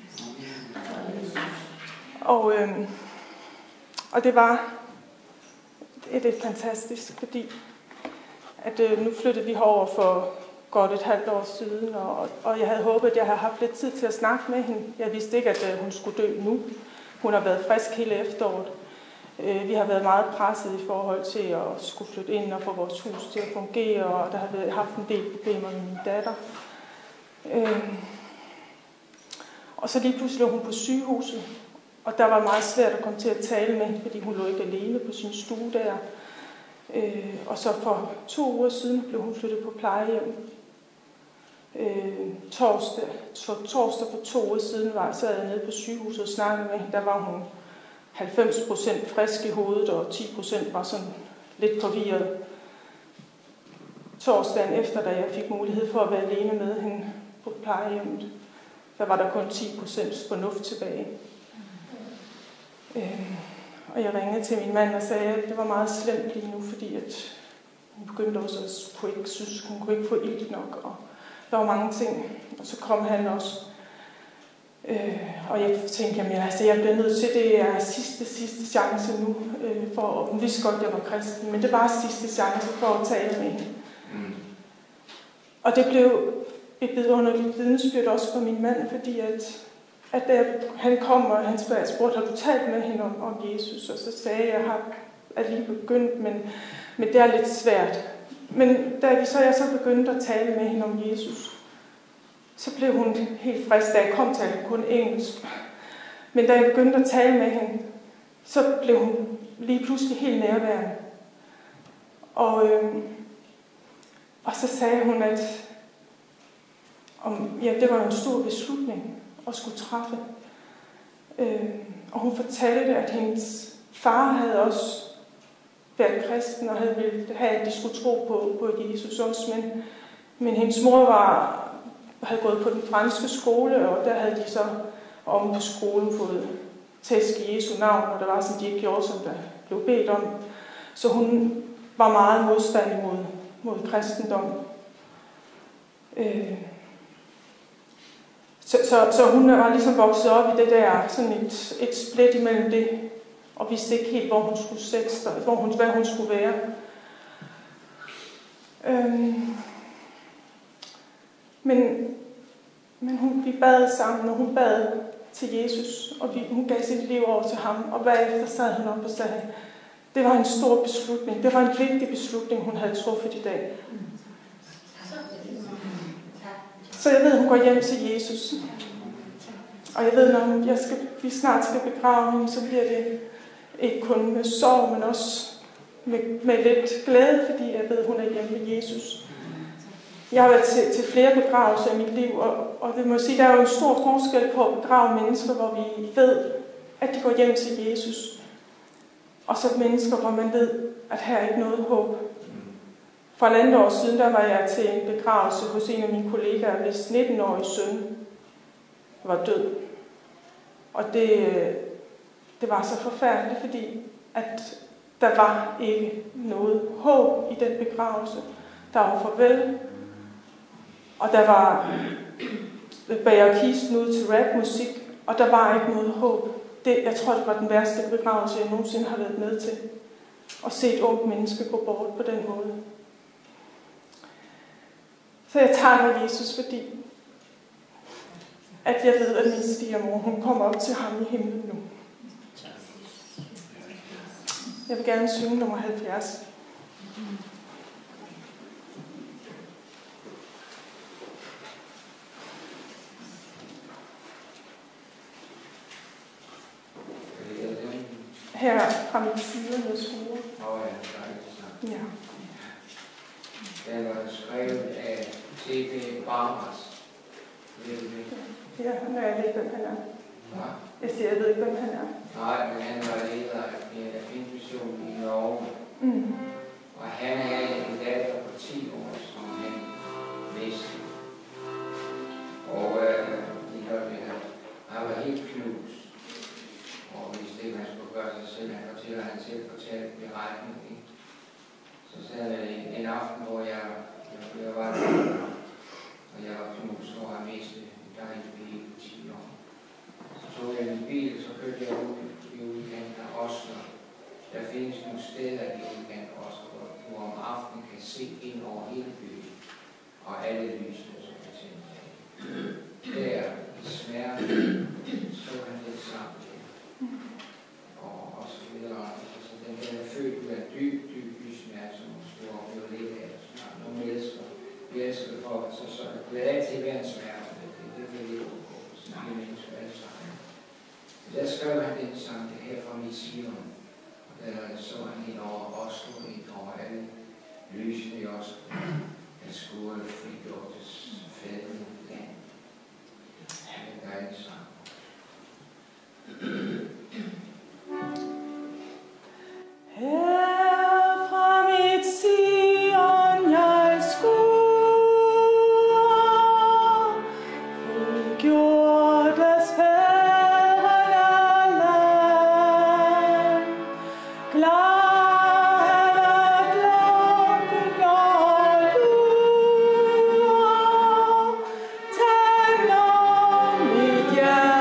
Og, øhm, og det var det er fantastisk, fordi at øh, nu flyttede vi herover for godt et halvt år siden, og, og jeg havde håbet, at jeg havde haft lidt tid til at snakke med hende. Jeg vidste ikke, at øh, hun skulle dø nu. Hun har været frisk hele efteråret. Vi har været meget presset i forhold til at skulle flytte ind og få vores hus til at fungere, og der har været, haft en del problemer med min datter. Øhm. Og så lige pludselig lå hun på sygehuset, og der var meget svært at komme til at tale med hende, fordi hun lå ikke alene på sin stue der. Øh, og så for to uger siden blev hun flyttet på plejehjem. Øh, torsdag, torsdag for to uger siden var så jeg nede på sygehuset og snakkede med hende. Der var hun halvfems procent frisk i hovedet, og ti procent var sådan lidt forvirret. Torsdagen efter, da jeg fik mulighed for at være alene med hende på plejehjemmet, der var der kun ti procent fornuft tilbage. Øhm, og jeg ringede til min mand og sagde, at det var meget slemt lige nu, fordi at hun begyndte også at kunne ikke synes, hun kunne ikke få ilt nok, og der var mange ting. Og så kom han også. Øh, og jeg tænkte, jamen altså, jeg bliver nødt til, det er sidste, sidste chance nu, øh, for, hun vidste godt, at jeg var kristen, men det var sidste chance for at tale med hende. Mm. Og det blev et vidunderligt vidnesbyrd også for min mand, fordi at, at da han kom, og han spurgte, har du talt med hende om, om Jesus? Og så sagde jeg, at jeg har er lige begyndt, men, men det er lidt svært. Men da vi så, jeg så begyndte at tale med hende om Jesus, så blev hun helt frisk, da jeg kom til hende kun engelsk. Men da jeg begyndte at tale med hende, så blev hun lige pludselig helt nærværende. Og, øhm, og så sagde hun, at om, ja, det var en stor beslutning at skulle træffe. Øhm, og hun fortalte, at hendes far havde også været kristen, og havde ville have, at de skulle tro på, på Jesus også. Men, men hendes mor var... havde gået på den franske skole, og der havde de så om på skolen fået tæsk i Jesu navn, og der var sådan, de ikke gjorde, som der blev bedt om. Så hun var meget modstand imod mod kristendom. Øh. Så, så, så hun var ligesom vokset op i det der, sådan et, et split imellem det og vidste ikke helt, hvor hun skulle sætte sig, hvor hun, hvad hun skulle være. Øhm, men men hun, vi bad sammen, og hun bad til Jesus, og vi, hun gav sit liv over til ham, og bagefter sad hun op og sagde, det var en stor beslutning, det var en vigtig beslutning, hun havde truffet i dag. Så jeg ved, hun går hjem til Jesus. Og jeg ved, når jeg skal, vi snart skal begrave hende, så bliver det ikke kun med sorg, men også med, med lidt glæde, fordi jeg ved, hun er hjemme med Jesus. Jeg har været til, til flere begravelser i mit liv, og, og det må jeg sige, der er jo en stor forskel på at begrave mennesker, hvor vi ved, at de går hjem til Jesus. Og så mennesker, hvor man ved, at her er ikke noget håb. For et andet år siden, der var jeg til en begravelse hos en af mine kollegaer, hvis nitten-årige søn var død. Og det, det var så forfærdeligt, fordi at der var ikke noget håb i den begravelse. Der var farvel, og der var bager kisten ud til rapmusik, og der var ikke noget håb. Det, jeg tror, det var den værste begravelse, jeg nogensinde har været med til. At se et ungt menneske gå bort på den måde. Så jeg takker Jesus, fordi at jeg ved, at min stigermor, hun kommer op til ham i himlen nu. Jeg vil gerne synge nummer halvfjerds. Her fra min side med skruer. Åh ja, dejligt. Ja. Den var skrevet af T B Barmers. Ja, når jeg ved ikke, hvem han er. Ja. Jeg siger, jeg ved ikke, hvem han er. Nej, men han var leder af Finmissionen i Norge. Mm. Og han havde en datter på ti år, som han vidste. Og øh, de hørte det her. Han var helt knust. Og hvis det man skulle gøre sig selv, han fortæller, han selv fortalte beretningen. Så sad jeg en, en aften, hvor jeg, jeg, jeg var der, og jeg var knust over at miste en dejlig bil på ti år. Så tog jeg en bil, så kørte jeg ud i udkanten af Oslo. Der findes nogle steder i udkanten af Oslo, hvor du om aftenen kan se ind over hele byen, og alle lysene, som kan tænde af. Der i smerte, så han lidt sammen. Og, og så videre. Altså, den der er født ud af dyb, dyb bysmerte, som hun skulle opleve lidt af. Nogle elsker, vi elsker for, så, så det er altid være en smerte. Det, det, det vil vi jo på, sådan en menneske alle sammen. Der skrev han den sang, det her fra Mission. Og der så han ind over Oslo, ind over alle lysene i Oslo. Han skulle frigjortes fælden land. Det er en dejlig sang. Her fra mit Sion jeg skuer, fuldgjortes fædreland. Klar er klokken og lurer, tænder mit hjerte.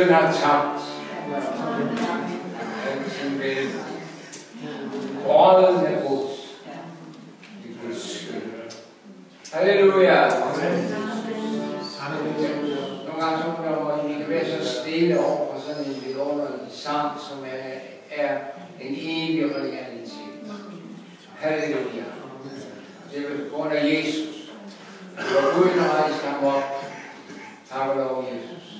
Døden har tabt. Alting vel. Året er brudt. I Guds skyld. Halleluja. Nogle gange så når I kan være så stille over for sådan en vidunderlig sang, som er, er en evig realitet. Halleluja. Det er på grund af Jesus. Hvor Gud rejste ham op. Tak og lov, Jesus.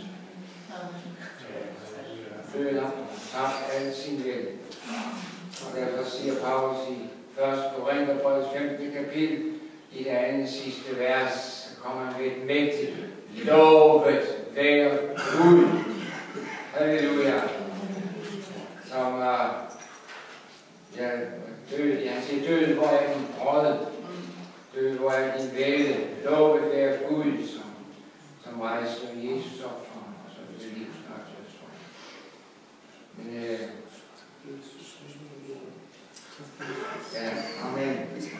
Føler ham. Tak alle sin vel. Og derfor siger Paulus i første Korintherbrevet femte kapitel, i det andet sidste vers, så kommer han med et mægtigt lovet være Gud. Halleluja. Som uh, ja, død, han siger, død, hvor er din brød? Død, hvor er din væle? Lovet være Gud, som, som rejste Jesus op for ham, og så vil det lige snart til at Men øh, ja, amen.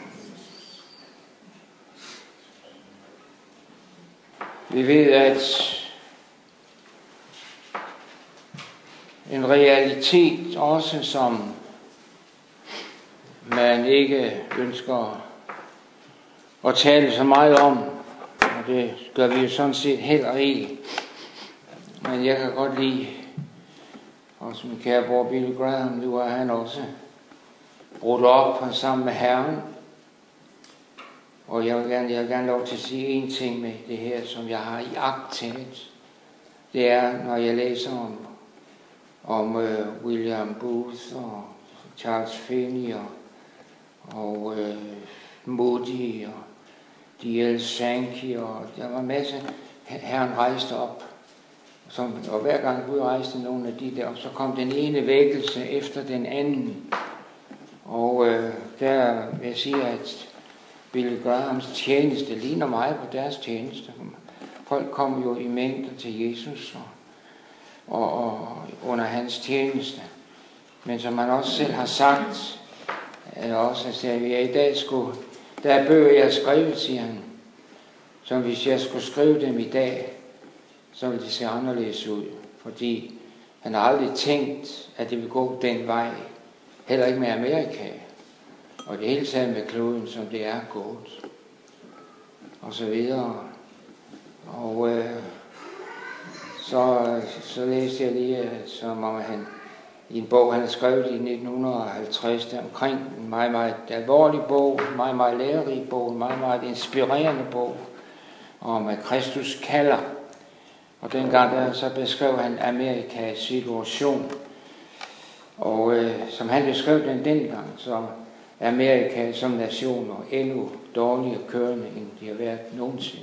Vi ved, at en realitet også, som man ikke ønsker at tale så meget om, og det gør vi jo sådan set heller ikke. Men jeg kan godt lide, også min kære bror Billy Graham, nu er han også brudt op sammen med Herren. Og jeg vil gerne, jeg vil gerne lov til at sige en ting med det her, som jeg har iagttaget. Det er, når jeg læser om, om uh, William Booth og Charles Finney og, og uh, Moody og D L Sankey, og der var en masse. Herren rejste op. Som, og hver gang Gud rejste nogle af de der op, så kom den ene vækkelse efter den anden. Og uh, der vil jeg sige, at Billy Grahams tjeneste ligner meget på deres tjeneste. Folk kom jo i mængder til Jesus og, og, og under hans tjeneste. Men som han også selv har sagt, eller også at jeg i dag skulle, der er bøger, jeg har skrevet, siger han, som hvis jeg skulle skrive dem i dag, så ville det se anderledes ud. Fordi han har aldrig tænkt, at det ville gå den vej. Heller ikke med Amerika. Og det hele taget med kloden, som det er gået. Og så videre. Og øh, så, så læste jeg lige, som om han i en bog, han har skrevet i nitten halvtreds, der omkring en meget, meget alvorlig bog, en meget, meget lærerig bog, en meget, meget inspirerende bog, om at Kristus kalder. Og dengang der, så beskrev han Amerikas situation. Og øh, som han beskrev den dengang, så Amerika som nation og endnu dårligere kørende, end de har været nogensinde.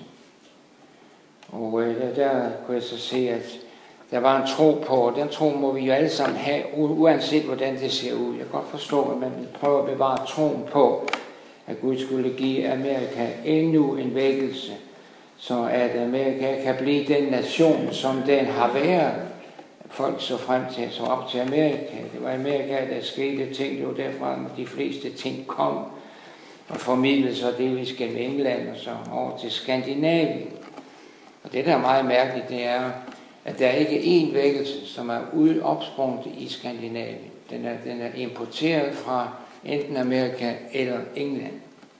Og øh, der kunne jeg så se, at der var en tro på, og den tro må vi jo alle sammen have, uanset hvordan det ser ud. Jeg kan godt forstå, at man vil prøve at bevare troen på, at Gud skulle give Amerika endnu en vækkelse, så at Amerika kan blive den nation, som den har været. Folk så frem til, så op til Amerika. Det var Amerika, der skete ting, det var derfra, de fleste ting kom og formidlede sig delvis gennem England og så over til Skandinavien. Og det, der er meget mærkeligt, det er, at der er ikke én vækkelse, som er ude opsprunget i Skandinavien. Den er, den er importeret fra enten Amerika eller England.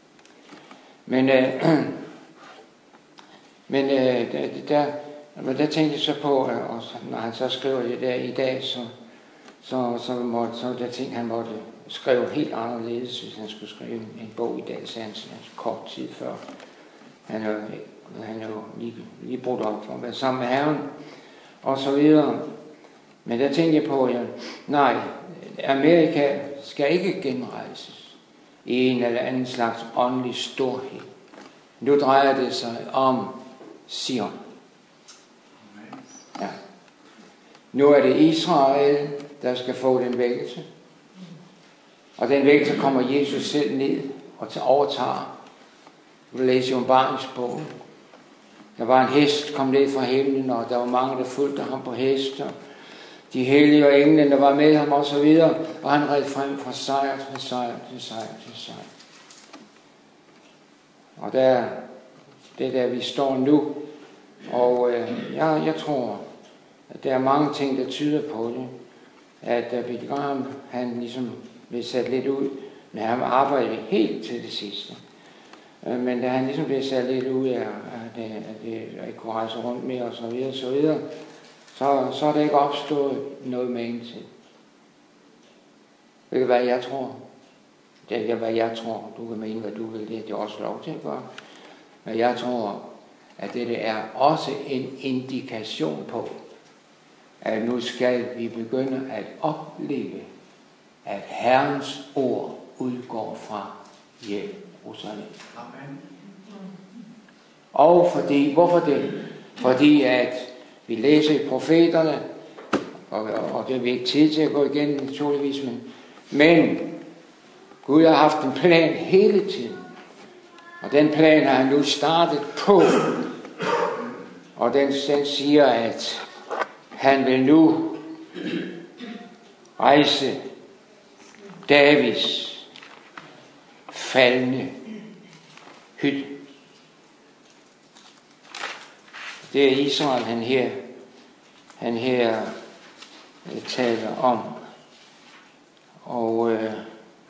Men, øh, men øh, der, der Men der tænkte jeg så på, og når han så skriver det der i dag, så, så, så, måtte, så der tænkte han måtte skrive helt anderledes, hvis han skulle skrive en bog i dag, så han kort tid før. Han er, han er jo lige, lige brudt op for at være sammen med Herren, og så videre. Men der tænkte jeg på, ja, nej, Amerika skal ikke genrejses i en eller anden slags åndelig storhed. Nu drejer det sig om Sion. Ja. Nu er det Israel, der skal få den vækkelse. Og den vækkelse kommer Jesus selv ned og overtager. Du læser jo om Åbenbaringsbogen. Der var en hest, kom ned fra himlen, og der var mange, der fulgte ham på hest. Og de hellige og englene, der var med ham og så videre. Og han red frem fra sejr til sejr til sejr til sejr. Og der, det er der, vi står nu. Og øh, jeg, jeg tror, at der er mange ting, der tyder på det. At Billy Graham, han ligesom blev sat lidt ud, men han arbejdede helt til det sidste. Men da han ligesom blev sat lidt ud af, at det, at det ikke kunne rejse rundt mere og så videre, så videre, så, så er der ikke opstået noget med en til. Ved du hvad jeg tror? Det er hvad jeg tror. Du kan mene hvad du vil, det er det også lov til at gøre. Men jeg tror, at det er også en indikation på, at nu skal vi begynde at opleve, at Herrens ord udgår fra Jerusalem. Amen. Og fordi, hvorfor det? Fordi at vi læser i profeterne, og, og det er vi ikke tid til at gå igennem naturligvis, men, men Gud har haft en plan hele tiden. Og den plan har han nu startet på. Og den, den siger, at han vil nu rejse Davids faldne hytte. Det er Israel, han her, han her taler om. Og øh,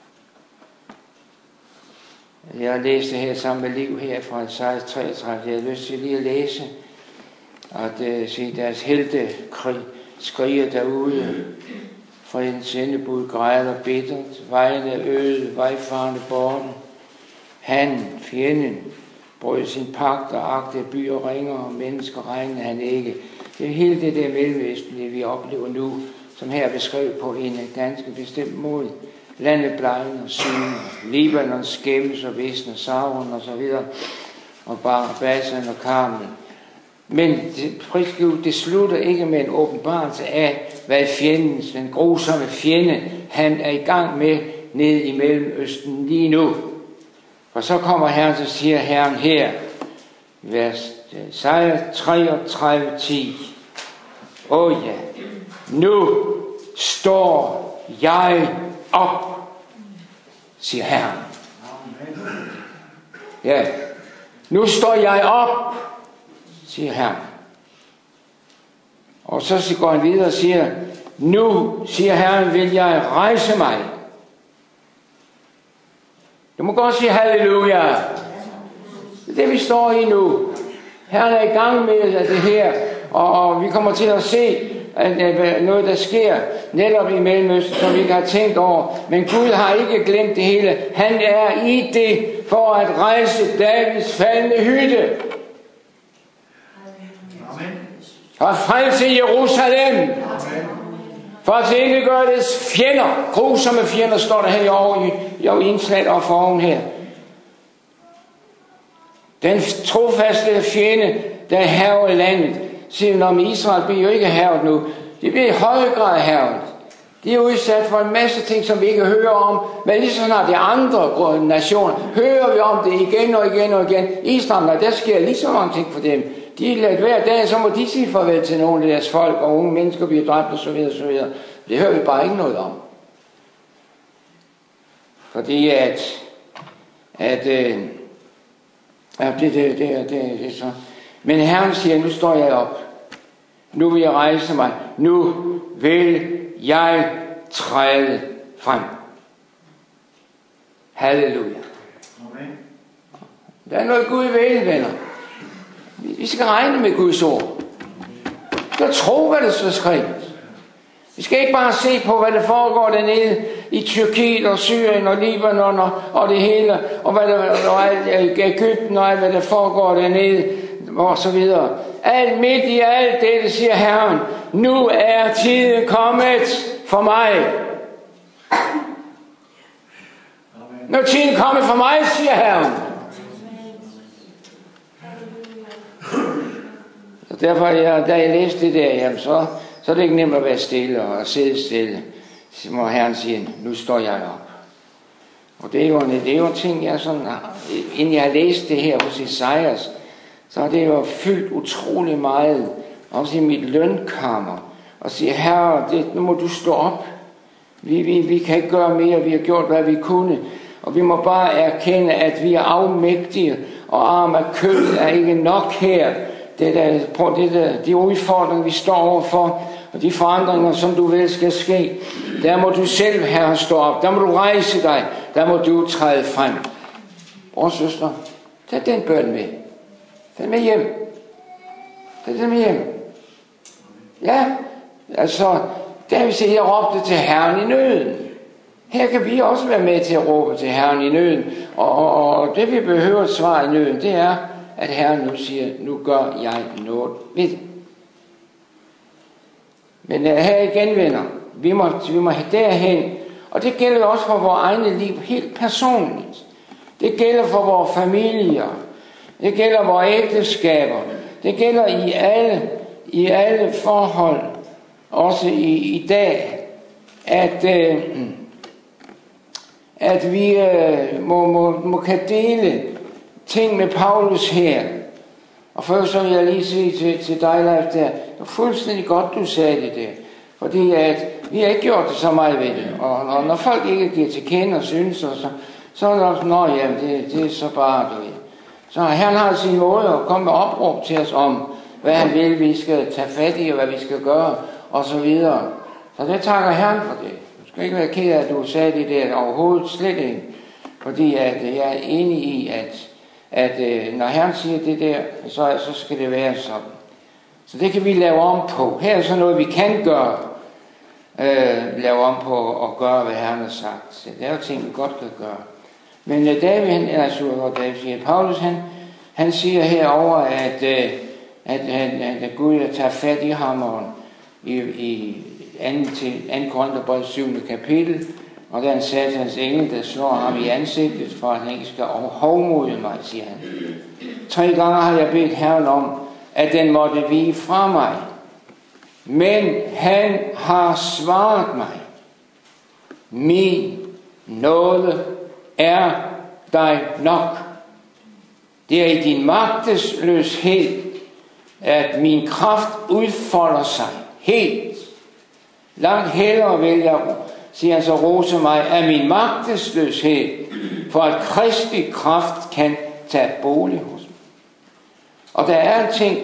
jeg har læst det her sammen med Liv her fra Esajas treogtredive. Jeg har lyst til lige at læse, at øh, se deres helte skriger derude. Fredens sendebud græder bittert, vejen er øde, vejfarende borte. Han, fjenden, brød sin pagt og agtede by og ringer, og mennesker regnede han ikke. Det er hele det der mellemøstlige, vi oplever nu, som her er beskrevet på en ganske bestemt måde. Landet blegner og syne, Libanon skæmmes og visner, Sauron og så videre, og bare Basan og Karmel. Men det, det slutter ikke med en åbenbarelse af, hvad fjenden, den grusomme fjende, han er i gang med ned i Mellemøsten lige nu. Og så kommer Herren, så siger Herren her, vers treogtredive ti. Åh ja, nu står jeg op, siger Herren. Ja, nu står jeg op, siger Herren. Og så går han videre og siger, nu, siger Herren, vil jeg rejse mig. Du må godt sige halleluja. Det er det, vi står i nu. Herren er i gang med det her, og, og vi kommer til at se at, at noget, der sker netop i Mellemøsten, som vi ikke har tænkt over. Men Gud har ikke glemt det hele. Han er i det for at rejse Davids faldne hytte. Og frelse Jerusalem. Amen. For at ikke gøre dets fjender, grusomme fjender, står der her over i, i indslaget og foran her. Den trofaste fjende, der hærger landet, siger om Israel bliver jo ikke hærget nu. De bliver i høj grad hærget. De er udsat for en masse ting, som vi ikke hører om. Men lige så snart de andre nationer, hører vi om det igen og igen og igen. Israel, der sker lige så mange ting for dem. De er ladt hver dag, så må de sige farvel til nogle af deres folk, og unge mennesker bliver dræbt og så videre, så videre. Det hører vi bare ikke noget om. Fordi at, at, øh, at det, det, det, det, det er så. Men Herren siger, nu står jeg op. Nu vil jeg rejse mig. Nu vil jeg træde frem. Halleluja. Amen. Der er noget Gud vil, venner. Vi skal regne med Guds ord. Vi skal tro, hvad det så skrevet. Vi skal ikke bare se på, hvad der foregår dernede i Tyrkiet og Syrien og Libanon og, og det hele, og hvad der og alt, Egypten og alt, hvad der foregår dernede, og så videre. Alt midt i alt det, siger Herren, nu er tiden kommet for mig. Nu er tiden kommet for mig, siger Herren. Og derfor, jeg, da jeg læste det der, jamen, så, så er det ikke nemt at være stille og sidde stille. Så må Herren sige, nu står jeg op. Og det er jo en, det er jo en ting, jeg sådan, inden jeg har læst det her hos Esajas, så er det jo fyldt utrolig meget, også i mit lønkammer, og sige, Herre, det, nu må du stå op. Vi, vi, vi kan ikke gøre mere, vi har gjort, hvad vi kunne. Og vi må bare erkende, at vi er afmægtige, og arm af kød er ikke nok her. det der, på det der, de udfordringer, vi står overfor, og de forandringer, som du vil skal ske, der må du selv, Herre, stå op. Der må du rejse dig. Der må du træde frem. Bror og søster, tag den bøn med. Tag den med hjem. Tag den med hjem. Ja, altså, der vil sige, jeg råbte til Herren i nøden. Her kan vi også være med til at råbe til Herren i nøden. Og, og, og det vi behøver at svare i nøden, det er, at Herren nu siger, nu gør jeg noget ved det. Men uh, her igen, venner, vi må, vi må derhen, og det gælder også for vores egne liv, helt personligt. Det gælder for vores familier, det gælder vores ægteskaber, det gælder i alle, i alle forhold, også i, i dag, at, uh, at vi uh, må, må, må kan dele ting med Paulus her. Og først så vil jeg lige sige til, til dig, Leif, der, det var fuldstændig godt, du sagde det der. Fordi at vi har ikke gjort det så meget ved det. Og, og når folk ikke giver til kende og synes, og så, så er det også, nå jamen, det, det er så bare, du ved. Så han har sin måde at komme med opråb til os om, hvad han vil, vi skal tage fat i, og hvad vi skal gøre, og så videre. Så det takker Herren for det. Du skal ikke være ked af, at du sagde det der overhovedet slet ikke. Fordi at jeg er enig i, at at øh, når Herren siger det der, så, så skal det være sådan. Så det kan vi lave om på. Her er så noget, vi kan gøre. Øh, lave om på og gøre, hvad Herren har sagt. Så det er jo ting, vi godt kan gøre. Men øh, David, han, altså, og David siger, Paulus, han, han siger herover, at, øh, at, at, at Gud tager fat i hammeren i, i anden Korintherbrev syvende kapitel. Og der er en satans engel, der slår ham i ansigtet, for at han ikke skal hovmode mig, siger han. Tre gange har jeg bedt Herren om, at den måtte vige fra mig. Men han har svaret mig. Min nåde er dig nok. Det er i din magtesløshed, at min kraft udfolder sig helt. Langt hellere vil jeg, siger han så, rose mig af min magtesløshed, for at Kristi kraft kan tage bolig hos mig. Og der er en ting,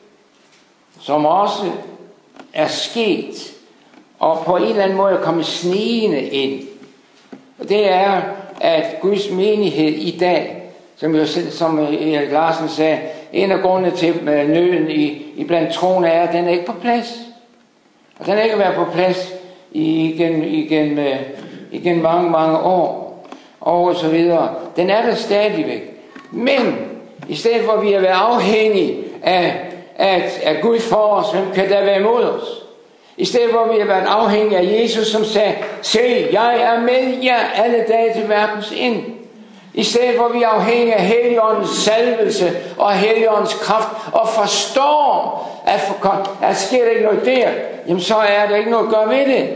som også er sket, og på en eller anden måde er kommet snigende ind. Og det er, at Guds menighed i dag, som jo som Erik Larsen sagde, en af grundene til nøden i, i blandt troende er, at den er ikke på plads. Og den er ikke været på plads igen, igen, igen mange, mange år, og så videre. Den er der stadigvæk. Men i stedet for at vi er været afhængige af, at, at Gud for os, hvem kan der være imod os? I stedet for at vi har været afhængige af Jesus, som sagde, se, jeg er med jer alle dage til verdens ende. I stedet for at vi er afhængige af Helligåndens salvelse og Helligåndens kraft, og forstår, at, for, at sker der ikke noget der, jamen så er der ikke noget at gøre ved det.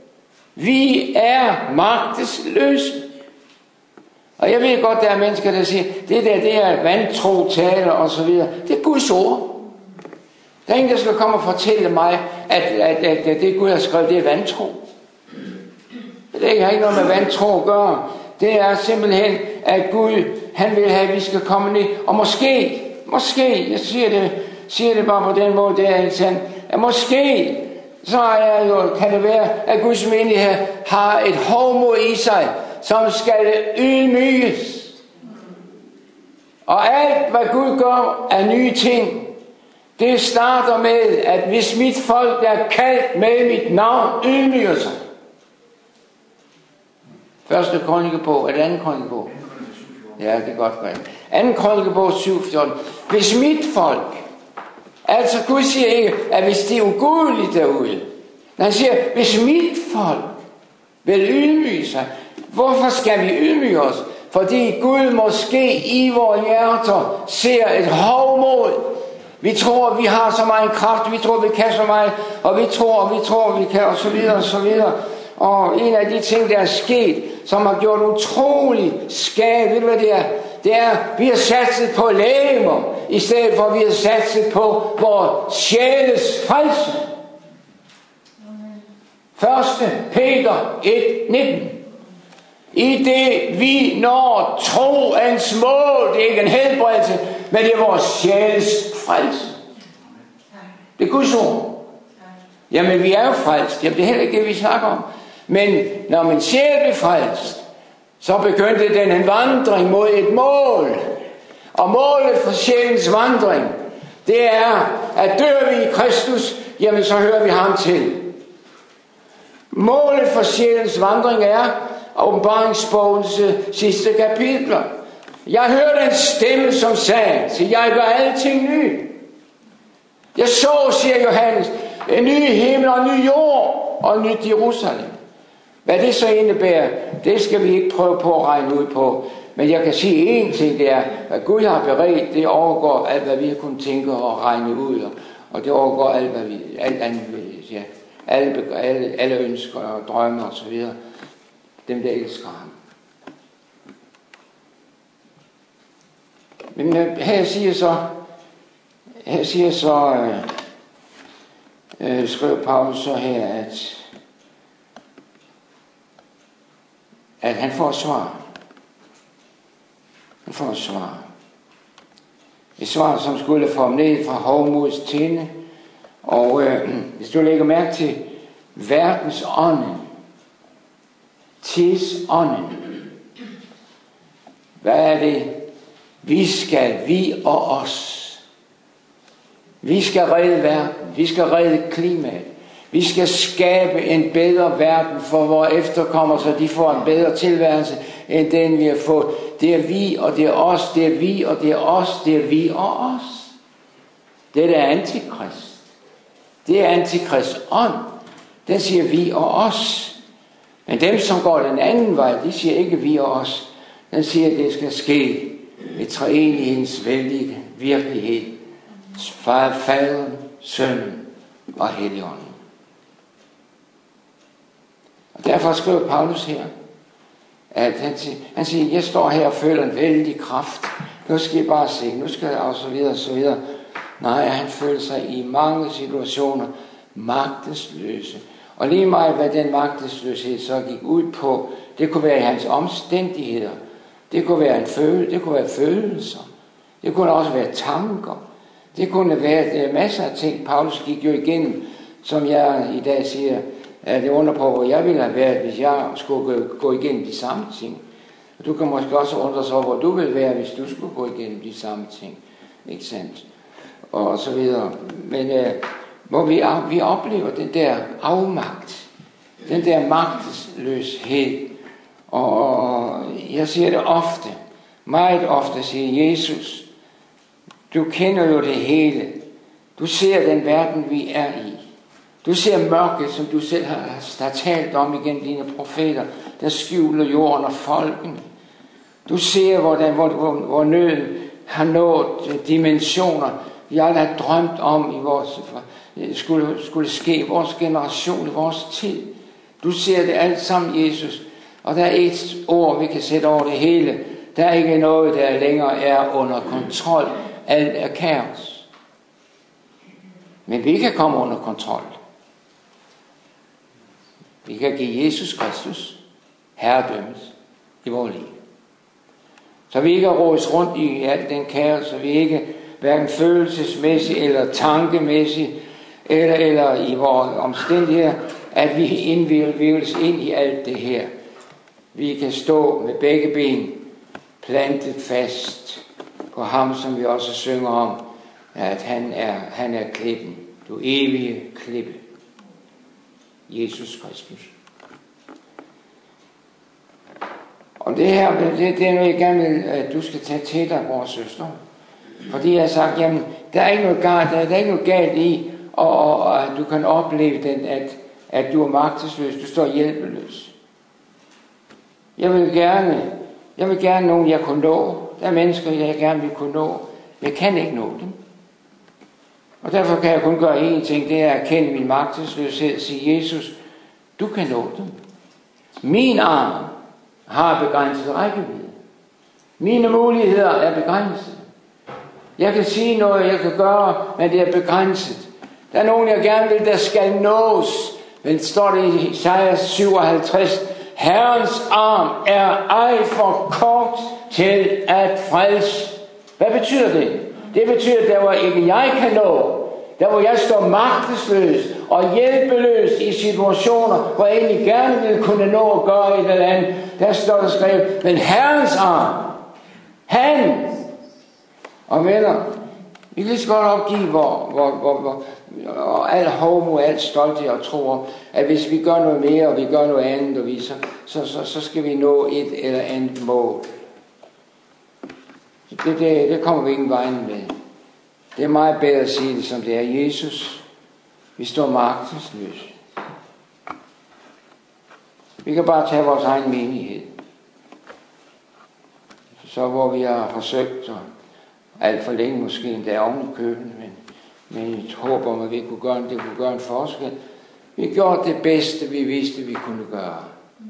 Vi er magtesløse. Og jeg ved godt, der er mennesker, der siger, det der, det er vantro taler og så videre. Det er Guds ord. Der er ingen, der skal komme og fortælle mig, at, at, at, at det Gud har skrevet, det er vantro. Det har ikke noget med vantro at gøre. Det er simpelthen, at Gud, han vil have, at vi skal komme ned. Og måske, måske, jeg siger det, siger det bare på den måde, det er helt sandt, at måske, så er jo, kan det være, at Guds menighed har et hovmod i sig, som skal ydmyges. Og alt, hvad Gud gør af nye ting, det starter med, at hvis mit folk, der er kaldt med mit navn, ydmyger sig. Første krønikebog, eller anden krønikebog? Ja, det er godt. Anden krønikebog syv fjorten. Hvis mit folk, altså Gud siger ikke, at hvis det er ugudeligt derude. Når han siger, hvis mit folk vil ydmyge sig, hvorfor skal vi ydmyge os? Fordi Gud måske i vores hjerter ser et hovmod. Vi tror, vi har så meget kraft, vi tror, vi kan så meget, og vi tror, vi tror, vi kan, og så videre, og så videre. Og en af de ting, der er sket, som har gjort utrolig skade, ved du hvad det er? Det er, vi har satset på legemer, i stedet for, at vi har satset på vores sjæles frelse. Første Peter et nitten. I det vi når troens mål, det er ikke en helbredelse, men det er vores sjæles frelse. Det er Guds ord. Jamen, vi er jo frelst. Jamen, det er heller ikke det, vi snakker om. Men når man sjæl blev frelst, så begyndte den en vandring mod et mål. Og målet for sjælens vandring, det er, at dør vi i Kristus, jamen så hører vi ham til. Målet for sjælens vandring er Åbenbaringsbogens sidste kapitler. Jeg hørte en stemme, som sagde, så jeg gør alting ny. Jeg så, siger Johannes, en ny himmel og en ny jord og en nyt Jerusalem. Hvad det så indebærer, det skal vi ikke prøve på at regne ud på. Men jeg kan sige én ting, det er, at Gud har beredt, det overgår alt, hvad vi har kunnet tænke og regne ud. Og det overgår alt, hvad vi, alt andet, ja, alle, alle, alle ønsker og drømme og så videre. Dem, der elsker ham. Men her siger så, her siger så, øh, øh, skriver Paulus så her, at, at han får svar. Han får svar. Et svar, som skulle få ham ned fra hovmods tinde. Og øh, hvis du lægger mærke til verdens ånden, tidsånden, hvad er det? Vi skal, vi og os. Vi skal redde verden. Vi skal redde klimaet. Vi skal skabe en bedre verden for vores efterkommere, så de får en bedre tilværelse, end den vi har fået. Det er vi, og det er os. Det er vi, og det er os. Det er vi og os. Det er antikrist. Det er antikrist ånd. Den siger vi og os. Men dem, som går den anden vej, de siger ikke vi og os. Den siger, at det skal ske ved treenighedens vældige virkelighed. Faderen, Sønnen og Helligånden. Og derfor skriver Paulus her, at han siger, han siger, jeg står her og føler en vældig kraft. Nu skal I bare se, nu skal jeg og så videre og så videre. Nej, han føler sig i mange situationer magtesløse. Og lige meget hvad den magtesløshed så gik ud på, det kunne være i hans omstændigheder. Det kunne være en følelse, det kunne være følelser. Det kunne også være tanker. Det kunne være masser af ting. Paulus gik jo igennem, som jeg i dag siger, at det undrer på, hvor jeg ville have været, hvis jeg skulle gå igennem de samme ting. Og du kan måske også undre sig over, hvor du ville være, hvis du skulle gå igennem de samme ting. Ikke sandt? Og så videre. Men øh, hvor vi, vi oplever den der afmagt, den der magtesløshed. Og, og jeg siger det ofte, meget ofte siger Jesus, du kender jo det hele. Du ser den verden, vi er i. Du ser mørket, som du selv har, har talt om igennem dine profeter, der skjuler jorden og folken. Du ser, hvordan, hvor, hvor, hvor nøden har nået dimensioner, vi aldrig har drømt om, i vores, skulle, skulle ske i vores generation, i vores tid. Du ser det alt sammen, Jesus. Og der er et ord, vi kan sætte over det hele. Der er ikke noget, der længere er under kontrol. Alt er kaos. Men vi kan komme under kontrol. Vi kan give Jesus Kristus herredømmet i vores liv. Så vi ikke rådes rundt i alt den kaos, så vi ikke hverken følelsesmæssigt eller tankemæssigt eller, eller i vores omstændigheder, at vi indvirves ind i alt det her. Vi kan stå med begge ben plantet fast på ham, som vi også synger om, at han er, han er klippen, du evige klippe. Jesus Kristus. Og det her, det, det er noget, jeg gerne vil, at du skal tage til dig, vores søster. Fordi jeg har sagt, jamen, der er ikke noget galt, der, der er ikke noget galt i, og, og, og at du kan opleve den, at, at du er magtesløs, du står hjælpeløs. Jeg vil gerne, jeg vil gerne nogen, jeg kunne nå. Der er mennesker, jeg gerne vil kunne nå, men jeg kan ikke nå dem. Og derfor kan jeg kun gøre én ting, det er at erkende min magtesløshed og sige, Jesus, du kan nå dem. Min arm har begrænset rækkevidde. Mine muligheder er begrænset. Jeg kan sige noget, jeg kan gøre, men det er begrænset. Der er nogen, jeg gerne vil, der skal nås. Men står det i Esajas syvoghalvtreds, Herrens arm er ej for kort til at frelse. Hvad betyder det? Det betyder, at der hvor ikke jeg kan nå, Der hvor jeg står magtesløs og hjælpeløs i situationer, hvor jeg egentlig gerne ville kunne nå at gøre et eller andet. Der står der skrevet, men Herrens arm, han, og venner, vi kan lige så godt opgive, hvor, hvor, hvor, hvor og al hovmod, al stolthed og tror, at hvis vi gør noget mere, og vi gør noget andet, og vi, så, så, så, så skal vi nå et eller andet mål. Det, det, det kommer vi ingen vejen med. Det er meget bedre at sige det, som det er. Jesus, vi står magtesløse. Vi kan bare tage vores egen menighed. Så hvor vi har forsøgt, og alt for længe måske endda oven i køben, men, men et håb om, at vi kunne gøre, det kunne gøre en forskel. Vi gjorde det bedste, vi vidste, vi kunne gøre.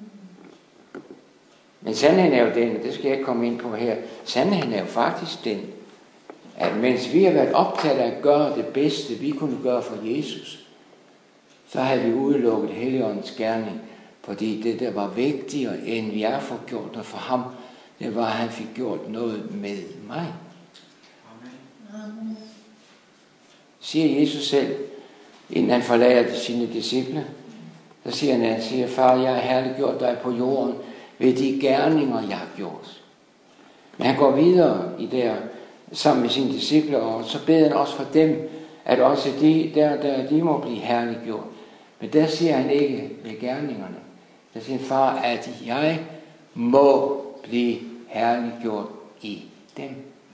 Men sandheden er jo den, og det skal jeg ikke komme ind på her, sandheden er jo faktisk den, at mens vi har været optaget af at gøre det bedste, vi kunne gøre for Jesus, så havde vi udelukket Helligåndens gerning, fordi det der var vigtigere, end vi har fået gjort noget for ham, det var, at han fik gjort noget med mig. Amen. Siger Jesus selv, inden han forlader sine disciple, så siger han, han siger, far, jeg har herliggjort dig på jorden ved de gerninger, jeg har gjort. Men han går videre i der, sammen med sine disciple, og så beder han også for dem, at også de, der, der, de må blive herliggjort. Men der siger han ikke ved gerningerne. Der siger han, far, at jeg må blive herliggjort i dem.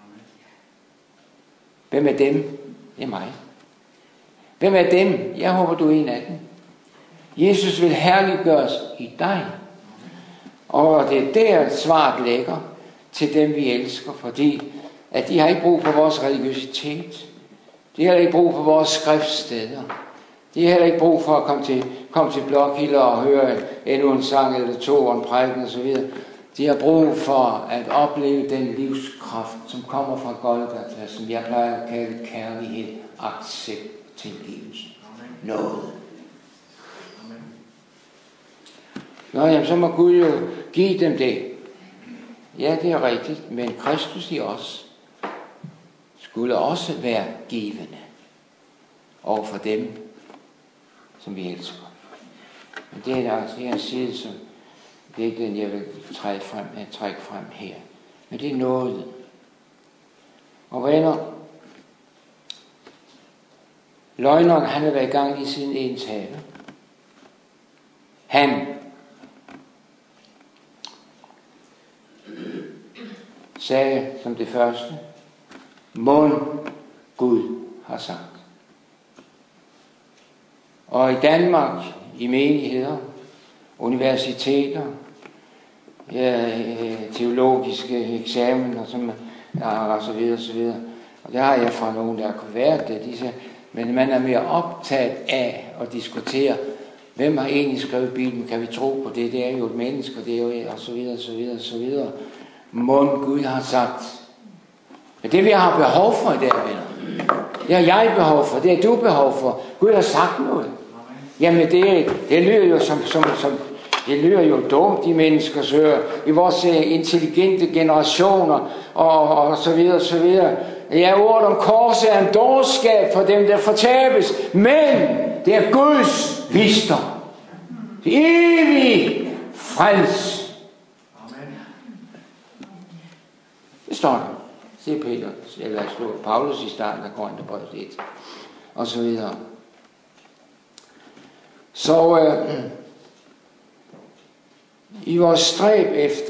Hvem er dem? Det er mig. Hvem er dem? Jeg håber, du er en af dem. Jesus vil herliggøres i dig. Og det er der svaret ligger til dem, vi elsker, fordi at de har ikke brug for vores religiøsitet. De har ikke brug for vores skriftsteder. De har heller ikke brug for at komme til, komme til Blokhilder og høre endnu en sang eller to og en prædiken osv. De har brug for at opleve den livskraft, som kommer fra Golgata, som jeg plejer at kalde kærlighed, accept, tilgivelse. Noget. Nå, jamen, så må Gud jo give dem det. Ja, det er rigtigt, men Kristus i os skulle også være givende over for dem, som vi elsker. Men det er altså en side, som det er ikke den, jeg vil trække frem, trække frem her. Men det er noget. Og venner, løgneren, han har været i gang lige siden ens have. Han sagde som det første, mon Gud har sagt. Og i Danmark, i menigheder, universiteter, ja, teologiske eksamener, som, ja, og så videre, og så videre. Og det har jeg fra nogen, der kunne være det. De siger, men man er mere optaget af at diskutere, hvem har egentlig skrevet Bibelen, kan vi tro på det, det er jo et menneske, og det er jo, og så videre, og så videre, og så videre. Mon Gud har sagt. Men det vi har behov for i dag, venner, det har jeg behov for, det har du behov for. Gud har sagt noget. Jamen det, det lyder jo som, som, som det lyder jo dumt, de mennesker søger i vores intelligente generationer og, og så videre og så videre. Ja, ordet om korset er en dårskab for dem, der fortabes, men det er Guds visdom. Det evige frels. Det står der. Se Peter, eller slå Paulus i starten af Korintherbrevet et, og så videre. Så øh, i vores stræb efter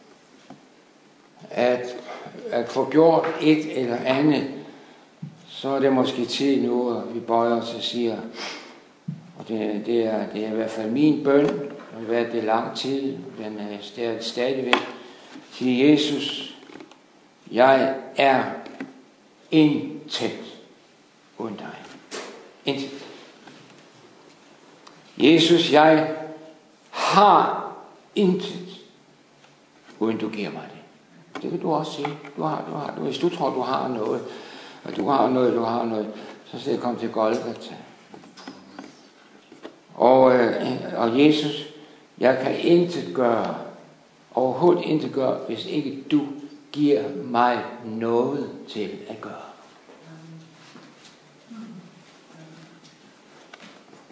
at, at få gjort et eller andet, så er det måske tid nu, at vi bøjer os og siger, og det, det, er, det er i hvert fald min bøn, det har været det lang tid, den er stadigvæk, sige Jesus, jeg er intet uden dig. Intet. Jesus, jeg har intet, uden du giver mig det. Det kan du også sige. Du har, du har, du, hvis du tror, du har noget, og du har noget, du har noget, så skal jeg komme til Golgata. Og, øh, og Jesus, jeg kan intet gøre, overhovedet intet gøre, hvis ikke du giver mig noget til at gøre.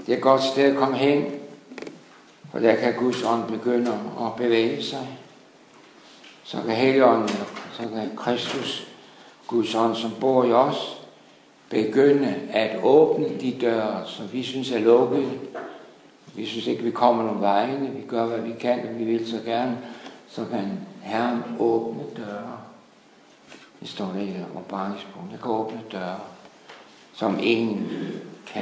Det er et godt sted at komme hen, for der kan Guds ånd begynde at bevæge sig. Så kan Helligånden, så kan Kristus, Guds ånd, som bor i os, begynde at åbne de døre, som vi synes er lukkede. Vi synes ikke, vi kommer nogen vegne. Vi gør, hvad vi kan, og vi vil så gerne. Så kan Herren åbne døre. Det står der i åbenbaringspunkt. Jeg kan åbne døre, som ingen kan.